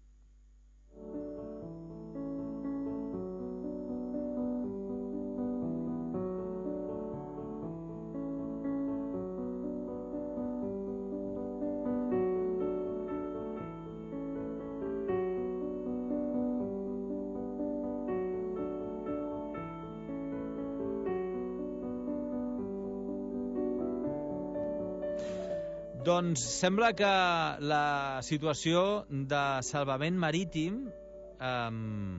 Doncs sembla que la situació de salvament marítim ha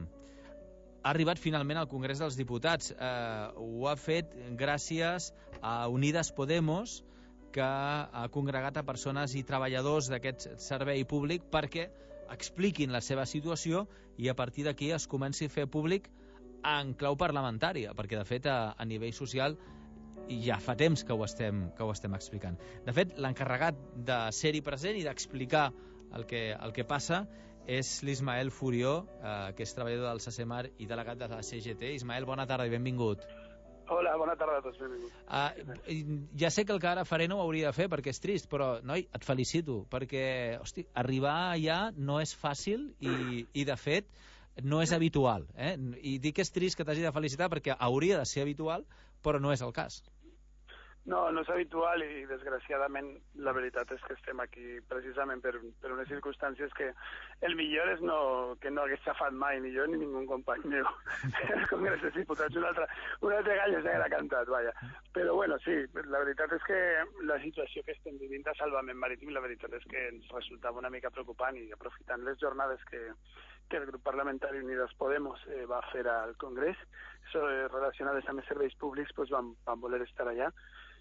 arribat finalment al Congrés dels Diputats. Ho ha fet gràcies a Unides Podemos, que ha congregat a persones i treballadors d'aquest servei públic perquè expliquin la seva situació i a partir d'aquí es comenci a fer públic en clau parlamentària, perquè de fet a nivell social ja fa temps que ho estem explicant. De fet, l'encarregat de ser-hi present i d'explicar el que passa és l'Ismael Furió, que és treballador del SACEMAR i delegat de la CGT. Ismael, bona tarda i benvingut. Hola, bona tarda a tots, benvingut. Ja sé que el que ara faré no ho hauria de fer perquè és trist, però, noi, et felicito, perquè, hosti, arribar allà no és fàcil i de fet, no és habitual. I dic que és trist que t'hagi de felicitar perquè hauria de ser habitual, però no és el cas. No, no és habitual i desgraciadament la veritat és que estem aquí precisament per unes circumstàncies que el millor és que no hagués xafat mai ni jo ni ningú company meu al Congrés dels Diputats. Un altre gall s'haguera cantat, vaja. Però bueno, sí, la veritat és que la situació que estem vivint de salvament marítim, la veritat és que ens resultava una mica preocupant i aprofitant les jornades que el grup parlamentari Unides Podemos va fer al Congrés relacionades amb els serveis públics, doncs vam voler estar allà.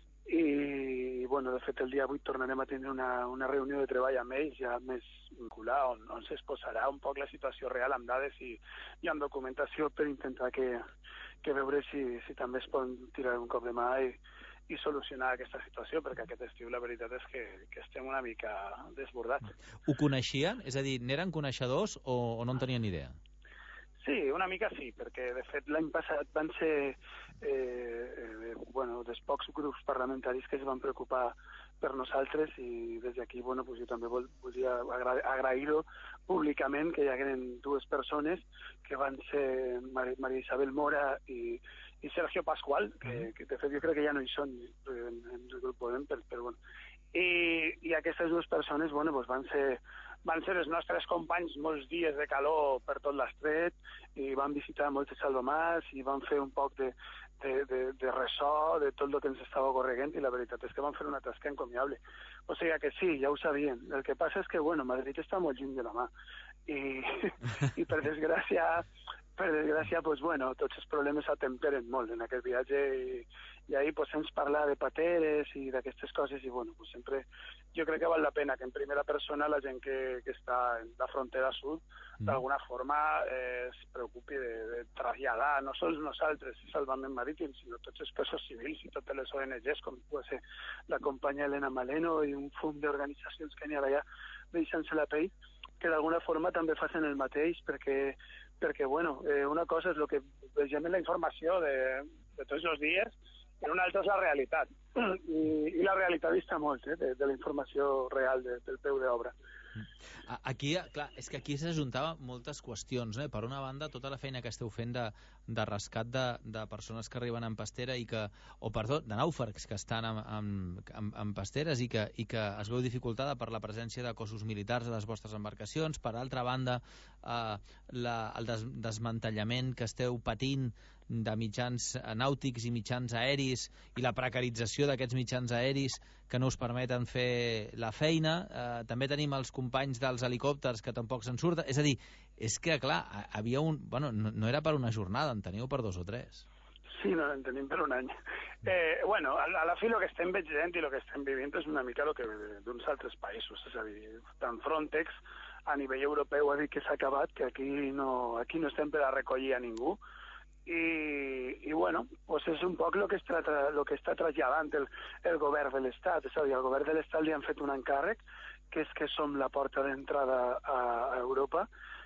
I, bueno, de fet, el dia 8 tornarem a tenir una reunió de treball amb ells, ja més vincular, on s'exposarà un poc la situació real amb dades i amb documentació per intentar que veure si també es poden tirar un cop de mà i solucionar aquesta situació, perquè aquest estiu la veritat és que estem una mica desbordats. Ho coneixien? És a dir, n'eren coneixedors o no en tenien idea? Sí, una mica sí, perquè de fet l'any passat van ser dels pocs grups parlamentaris que es van preocupar per nosaltres i des d'aquí jo també volia agrair-ho públicament que hi hagueren dues persones que van ser Maria Isabel Mora i Sergio Pascual, que de fet jo crec que ja no hi són en el grup Podem, però bueno. I aquestes dues persones van ser els nostres companys molts dies de calor per tot l'estret i van visitar molts salvamars i van fer un poc de ressò de tot el que ens estava ocorregent i la veritat és que van fer una tasca encomiable. O sigui que sí, ja ho sabien. El que passa és que, Madrid està molt lluny de la mà i per desgràcia per desgràcia, doncs, bueno, tots els problemes s'atemperen molt en aquest viatge i ahir pues, ens parla de pateres i d'aquestes coses i bueno, pues, sempre jo crec que val la pena que en primera persona la gent que està en la frontera sud d'alguna forma es preocupi de traslladar no sols nosaltres, el Salvament Marítim, sinó tots els cossos civils i totes les ONGs, com pot ser la companya Elena Maleno i un fum d'organitzacions que n'hi ha allà deixant-se la pell, que d'alguna forma també facin el mateix, perquè bueno, una cosa és el que vegem en la informació de tots els dies, i una altra és la realitat. I la realitat dista molt de la informació real del peu d'obra. Aquí, clar, és que aquí s'ajuntava moltes qüestions, no? Per una banda, tota la feina que esteu fent de rescat de persones que arriben en pastera de nàufrags que estan en pasteres i que es veu dificultada per la presència de cossos militars a les vostres embarcacions. Per altra banda, el desmantellament que esteu patint de mitjans nàutics i mitjans aeris i la precarització d'aquests mitjans aeris que no us permeten fer la feina. També tenim els companys dels helicòpters que tampoc se'n surten. És a dir, és que, clar, havia bueno, no era per una jornada, en teníeu per 2 o 3. Sí, no, en tenim per un any. Bueno, a la fi el que estem veient i el que estem vivint és una mica el que d'uns altres països. És a dir, tant Frontex a nivell europeu ha dit que s'ha acabat, que aquí no estem per a recollir a ningú. I bueno, pues és un poc el que està traslladant el govern de l'Estat. És a dir, al govern de l'Estat li han fet un encàrrec, que és que som la porta d'entrada a Europa,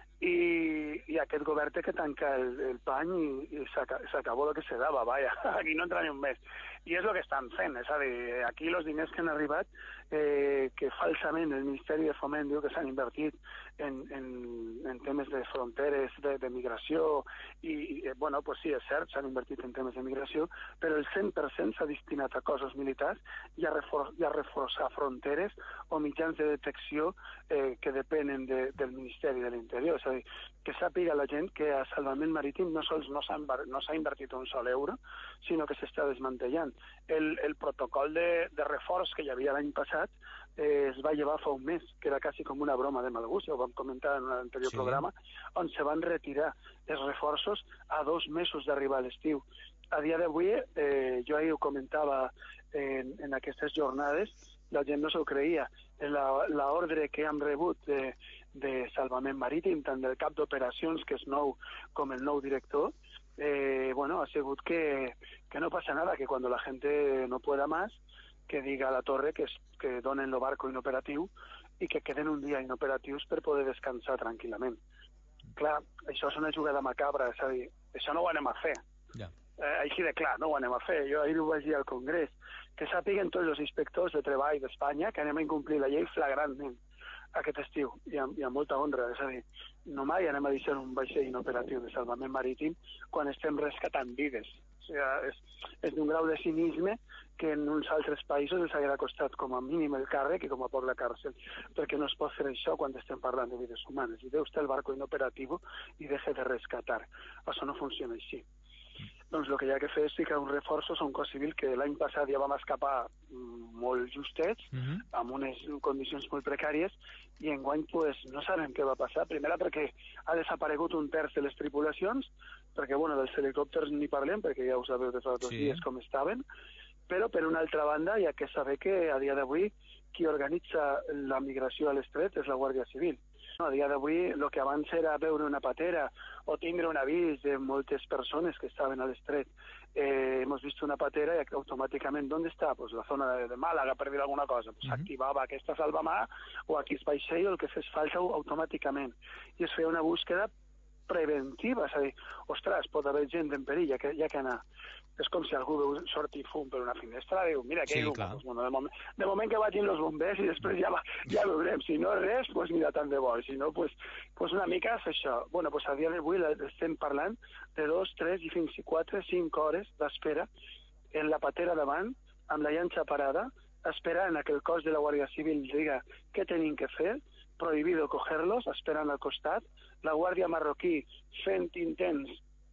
i aquest govern té que tancar el pany i s'acabó el que se dava, vaja, aquí no entra ni un mes. I és el que estan fent, és a dir, aquí els diners que han arribat, que falsament el Ministeri de Foment diu que s'han invertit en temes de fronteres, de migració, i bueno, pues sí, és cert, s'han invertit en temes de migració, però el 100% s'ha destinat a cossos militars i a reforçar fronteres o mitjans de detecció que depenen del Ministeri de l'Interior. És a dir, que sàpiga la gent que a Salvament Marítim no sols no s'ha invertit un sol euro, sinó que s'està desmantellant. El protocol de reforç que hi havia l'any passat es va llevar fa un mes, que era quasi com una broma de mal gust, ja ho vam comentar en un anterior programa, on se van retirar els reforços a 2 mesos d'arribar a l'estiu. A dia d'avui, jo ahir ho comentava en aquestes jornades, la gent no s'ho creia. L'ordre que hem rebut de Salvament Marítim, tant del cap d'operacions, que és nou, com el nou director, bueno, ha sigut que no pasa nada, que cuando la gente no pueda más, que diga a la torre que donen el barco inoperatiu i que queden un dia inoperatius per poder descansar tranquil·lament. Clar, això és una jugada macabra, és a dir, això no ho anem a fer. Així de clar, no ho anem a fer. Jo ahir ho vaig dir al Congrés, que sàpiguen tots els inspectors de treball d'Espanya que anem a incomplir la llei flagrantment aquest estiu, i amb molta honra. És a dir, no mai anem a deixar un vaixell inoperatiu de Salvament Marítim quan estem rescatant vides. O sigui, és d'un grau de cinisme que en uns altres països els haguera costat com a mínim el càrrec i com a poc la càrcel, perquè no es pot fer això quan estem parlant de vides humanes. I deu estar el barco inoperativo i deje de rescatar. Això no funciona així. Doncs el que hi ha que fer és ficar uns reforços a un cos civil que l'any passat ja vam escapar molt justets, amb unes condicions molt precàries, i enguany pues, no sabem què va passar. Primera perquè ha desaparegut un terç de les tripulacions, perquè bueno, dels helicòpters ni parlem, perquè ja ho sabeu de fa 2 dies com estaven, però per una altra banda hi ha que saber que a dia d'avui qui organitza la migració a l'estret és la Guàrdia Civil. A dia d'avui el que abans era veure una patera o tindre un avís de moltes persones que estaven a l'estret, hemos visto una patera y automáticamente, ¿dónde está? Pues la zona de Málaga, per dir alguna cosa. Pues activava aquesta salvamar o aquí es vaixell, el que fes falta automàticament. I es feia una búsqueda preventiva, és a dir, ostres, pot haver gent en perill, ja que anar. És com si algú veu sortir fum per una finestra, diu, mira, què diu? Pues, bueno, de moment que vagin els bombers i després ja veurem. Si no res, pues mira, tant de bo. Si no, pues una mica és això. Bueno, pues a dia d'avui estem parlant de 2, 3 i fins i 4, 5 hores d'espera en la patera davant, amb la llanxa parada, esperant que el cos de la Guàrdia Civil diga què tenim que fer, prohibido cogerlos, esperant al costat, la Guàrdia marroquí fent intents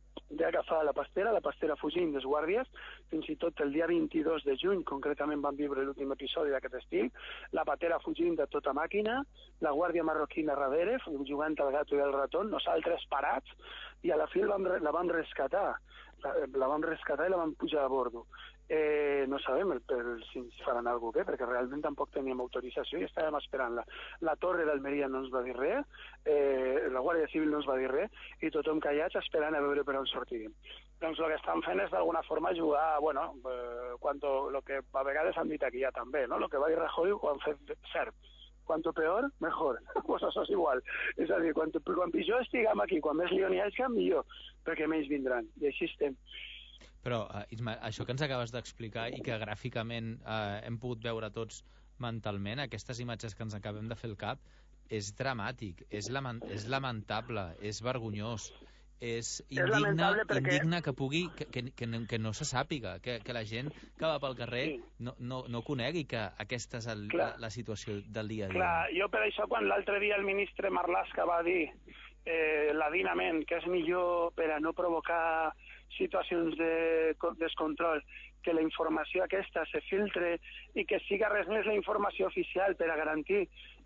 d'agafar la pastera fugint dels guàrdies, fins i tot el dia 22 de juny, concretament vam viure l'últim episodi d'aquest estil, la patera fugint de tota màquina, la guàrdia marroquina darrere, jugant al gato i al ratón, nosaltres parats, i a la fi la vam rescatar. La vam rescatar i la vam pujar a bordo. No sabem si ens faran alguna cosa, perquè realment tampoc teníem autorització i estàvem esperant-la. La torre d'Almeria no ens va dir res, la Guàrdia Civil no ens va dir res, i tothom callats esperant a veure per on sortíem. Doncs el que estan fent és d'alguna forma jugar, bueno, el que a vegades han dit aquí ja també, no? El que va dir Rajoy ho han fet cert. Cuanto peor, mejor. Pues això és igual. És a dir, quan pitjor estiguem aquí, quan més lió n'hi hagi, millor, perquè menys vindran. I així estem. Però, Isma, això que ens acabes d'explicar i que gràficament hem pogut veure tots mentalment, aquestes imatges que ens acabem de fer al cap, és dramàtic, és lamentable, és vergonyós, és indigne que no se sàpiga, que la gent que va pel carrer no conegui que aquesta és la situació del dia a dia. Clar, jo per això quan l'altre dia el ministre Marlaska va dir ladinament que és millor per a no provocar situacions de descontrol que la informació aquesta se filtre i que siga res més la informació oficial per a garantir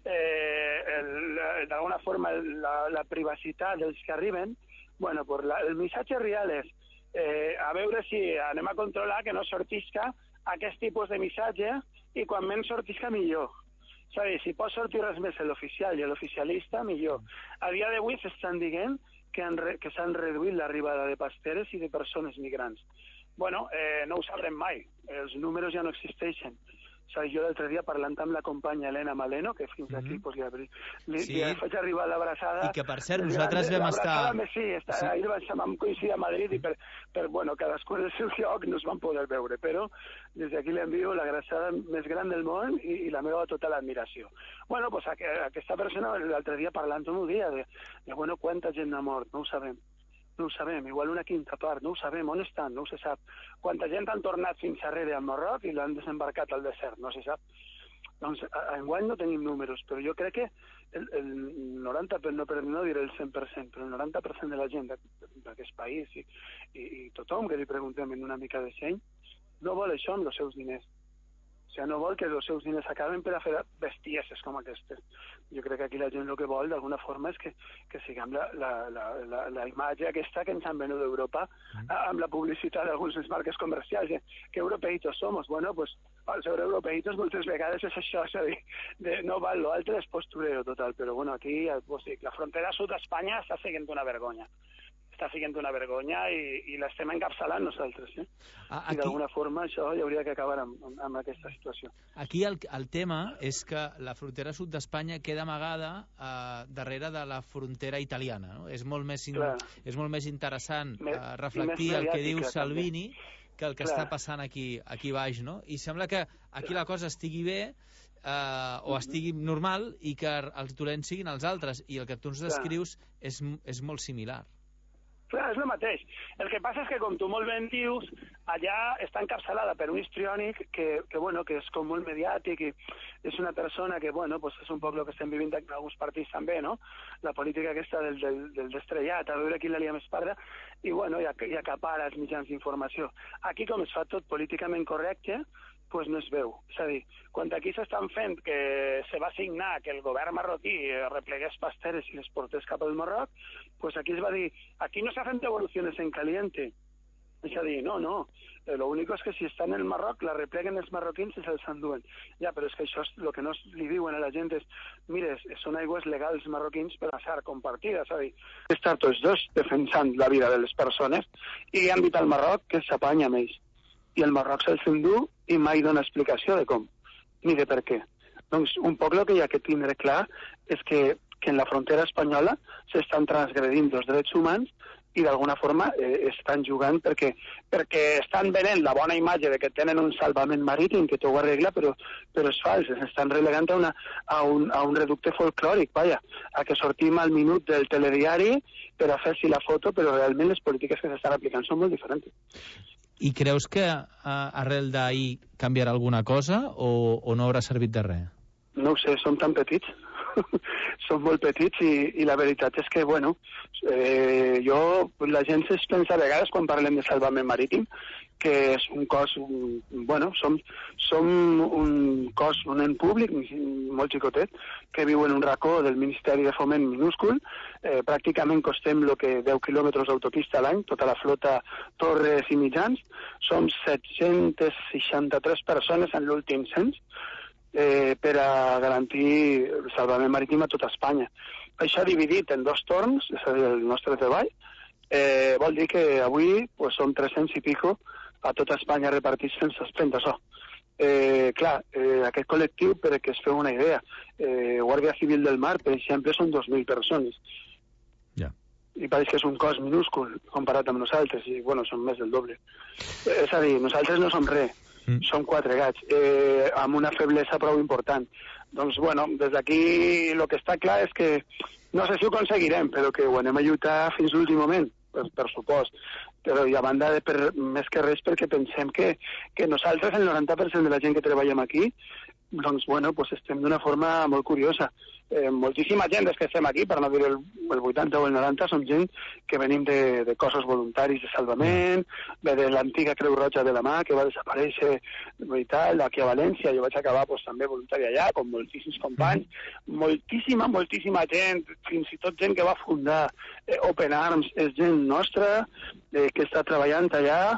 d'alguna forma la privacitat dels que arriben. Bueno, pues el missatge real és a veure si anem a controlar que no sortisca aquest tipus de missatge i quan menys sortisca millor. És a dir, si pot sortir res més l'oficial i l'oficialista, millor. A dia d'avui s'estan dient que s'han reduït l'arribada de pasteres i de persones migrants. Bueno, no ho sabrem mai, els números ja no existeixen. O sigui, jo l'altre dia parlant amb la companya Elena Maleno, que fins aquí li faig arribar l'abraçada. I que, per cert, nosaltres vam estar... Sí, ahir vam coincidir a Madrid i per cadascú en el seu lloc no es van poder veure, però des d'aquí li envio l'abraçada més gran del món i la meva total admiració. Bueno, pues aquesta persona l'altre dia parlant m'ho dia de bueno, quanta gent ha mort, no ho sabem. No ho sabem, igual una quinta part, no ho sabem, on estan, no se sap. Quanta gent han tornat fins arrere al Marroc i l'han desembarcat al desert, no se sap. Doncs enguany no tenim números, però jo crec que el 90%, no diré el 100%, però el 90% de la gent d'aquest país i tothom que li preguntem en una mica de seny, no vol això amb els seus diners. O sigui, no vol que els seus diners acaben per a fer bestieses com aquestes. Jo crec que aquí la gent el que vol, d'alguna forma, és que siguem la imatge aquesta que ens han venut d'Europa amb la publicitat d'algunes marques comercials, que europeitos somos. Bueno, pues, els europeitos moltes vegades és això, és a dir, no val, l'altre és postureo total, però bueno, aquí la frontera sud d'Espanya està sent una vergonya. Està sent una vergonya i l'estem encapçalant nosaltres. I d'alguna forma això hi hauria que acabar amb aquesta situació. Aquí el tema és que la frontera sud d'Espanya queda amagada darrere de la frontera italiana. No? És molt més interessant reflectir el que diu Salvini que el que està passant aquí baix. No? I sembla que aquí la cosa estigui bé o estigui normal i que els dolents siguin els altres. I el que tu ens descrius és molt similar. Clar, és el mateix. El que passa és que, com tu molt ben dius, allà està encapçalada per un histriònic que és com molt mediàtic i és una persona que, és un poc el que estem vivint en alguns partits també, no? La política aquesta del destrellat, a veure qui la lia més parda, i acapara els mitjans d'informació. Aquí, com es fa tot políticament correcte, pues no es veu. És a dir, quan aquí s'estan fent que se va signar que el govern marroquí replegués pasteres i les portés cap al Marroc, pues aquí es va dir, aquí no se hacen devoluciones en caliente. És a dir, no. Lo único es que si estan en el Marroc, la repleguen els marroquins i se'ls enduen. Ja, però és que això és el que no li diuen a la gent és, mire, són aigües legals marroquins per passar compartides. És a dir, estar tots dos defensant la vida de les persones i han dit al Marroc que s'apanya amb ells. I el Marroc se'ls endú i mai dona explicació de com, ni de per què. Doncs un poc el que hi ha que tindre clar és que en la frontera espanyola s'estan transgredint els drets humans i d'alguna forma estan jugant perquè estan venent la bona imatge de que tenen un salvament marítim que tot ho arregla, però és fals, s'estan relegant a un reducte folclòric, a que sortim al minut del telediari per a fer-s'hi la foto, però realment les polítiques que s'estan aplicant són molt diferents. I creus que arrel d'ahir canviarà alguna cosa o no haurà servit de res? No ho sé, som tan petits. són molt petits i la veritat és que, bueno, la gent es pensa a vegades quan parlem de salvament marítim que és un cos, som un cos, un ent públic molt xicotet, que viu en un racó del Ministeri de Foment minúscul, pràcticament costem el que 10 quilòmetres d'autopista a l'any, tota la flota torres i mitjans, som 763 persones en l'últim cens, per a garantir el salvament marítim a tota Espanya. Això dividit en 2 torns, és a dir, el nostre treball, vol dir que avui som 300 i pico a tota Espanya repartits sense espenta això. Clar, aquest col·lectiu, perquè es feu una idea, Guàrdia Civil del Mar, per exemple, són 2.000 persones. I pareix que és un cos minúscul comparat amb nosaltres, i, bueno, som més del doble. És a dir, nosaltres no som res, som 4 gats, amb una feblesa prou important. Doncs, bueno, des d'aquí el que està clar és que, no sé si ho aconseguirem, però que ho anem a lluitar fins l'últim moment, per supost. Però, i a banda, més que res, perquè pensem que nosaltres, el 90% de la gent que treballem aquí, doncs, bueno, estem d'una forma molt curiosa. Moltíssima gent des que estem aquí, per no dir el 80 o el 90, som gent que venim de cossos voluntaris de salvament, ve de l'antiga Creu Roja de la Mà, que va desaparèixer aquí a València. Jo vaig acabar també voluntari allà, com moltíssims companys. Moltíssima gent, fins i tot gent que va fundar Open Arms, és gent nostra que està treballant allà.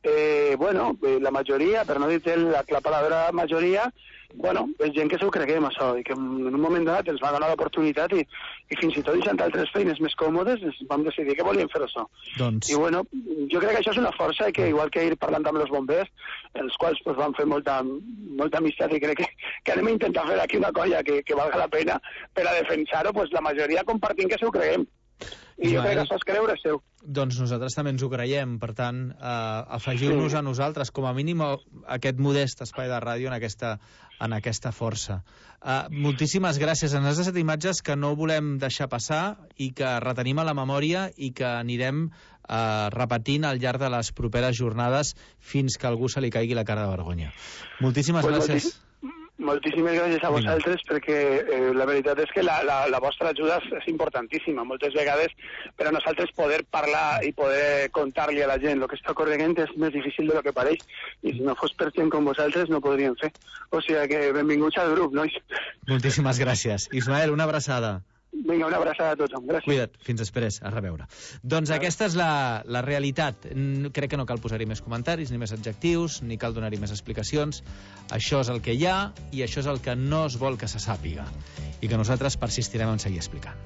La majoria, per no dir la paraula majoria, és gent que s'ho creguem, això, i que en un moment donat ens va donar l'oportunitat i fins i tot deixant altres feines més còmodes vam decidir que volíem fer això. I jo crec que això és una força i que, igual que ir parlant amb els bombers, els quals vam fer molta amistat, i crec que anem a intentar fer aquí una colla que valga la pena per a defensar-ho, la majoria compartint que s'ho creguem. I jo crec que això és creure seu. Doncs nosaltres també ens ho creiem, per tant, afegiu-nos a nosaltres, com a mínim, aquest modest espai de ràdio en aquesta força. Moltíssimes gràcies. Ens has deixat imatges que no volem deixar passar i que retenim a la memòria i que anirem repetint al llarg de les properes jornades fins que a algú se li caigui la cara de vergonya. Moltíssimes gràcies. Moltíssimes gràcies a vosaltres, perquè la veritat és que la vostra ajuda és importantíssima. Moltes vegades per a nosaltres poder parlar i poder contar-li a la gent el que està corregent és més difícil del que pareix, i si no fos per gent com vosaltres no podríem fer. O sigui que benvinguts al grup, nois. Moltíssimes gràcies. Ismael, una abraçada. Vinga, una abraçada a tothom. Gràcies. Cuida't, fins després, a reveure. Doncs aquesta és la realitat. Crec que no cal posar-hi més comentaris, ni més adjectius, ni cal donar-hi més explicacions. Això és el que hi ha i això és el que no es vol que se sàpiga. I que nosaltres persistirem en seguir explicant.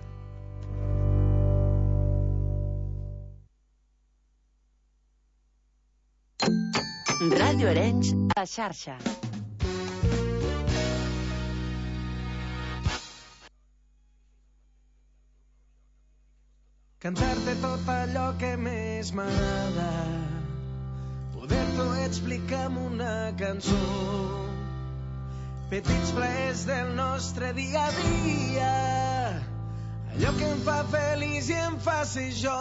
Ràdio Arenys a xarxa. Cantar-te tot allò que més m'agrada, poder-t'ho explicar amb una cançó, petits plaers del nostre dia a dia, allò que em fa feliç i em fa ser jo.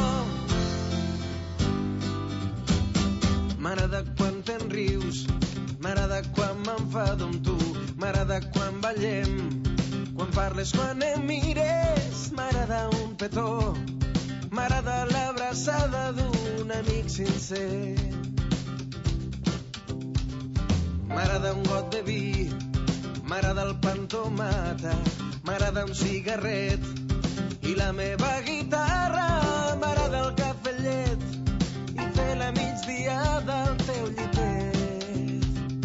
M'agrada quan te'n rius, m'agrada quan m'enfado amb tu, m'agrada quan ballem, quan parles, quan em mires, m'agrada un petó, m'agrada l'abraçada d'un amic sincer. M'agrada un got de vi, m'agrada el pa amb tomata, m'agrada un cigarret i la meva guitarra, m'agrada el cafè amb llet i fer la migdia del teu llitet.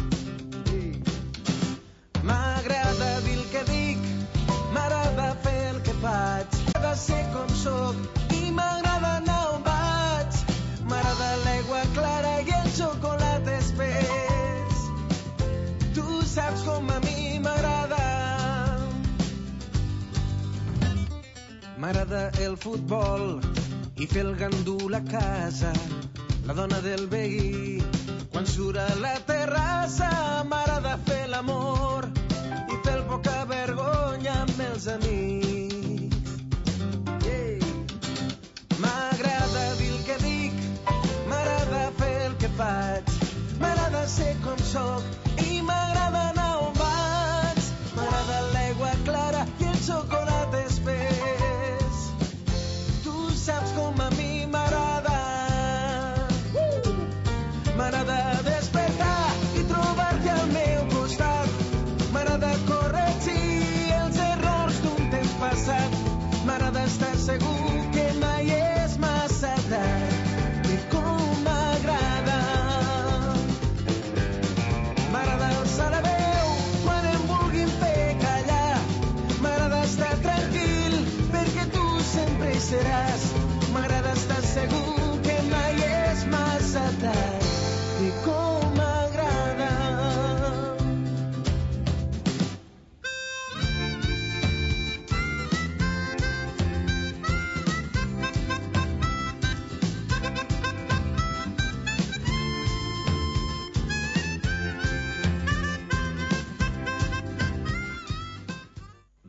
M'agrada dir el que dic, m'agrada fer el que faig, m'agrada ser com soc i m'agrada anar on vaig. M'agrada l'aigua clara i el xocolat espès. Tu saps com a mi m'agrada. M'agrada el futbol i fer el gandul a casa, la dona del veí quan surt a la terrassa. M'agrada fer l'amor i fer el poca vergonya amb els amics. M'agrada dir el que dic, m'agrada fer el que faig, m'agrada ser com soc i m'agrada anar on vaig. M'agrada l'aigua clara i el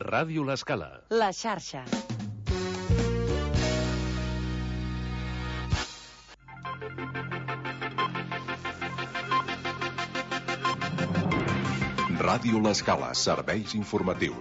Ràdio L'Escala. La xarxa. Ràdio L'Escala, serveis informatius.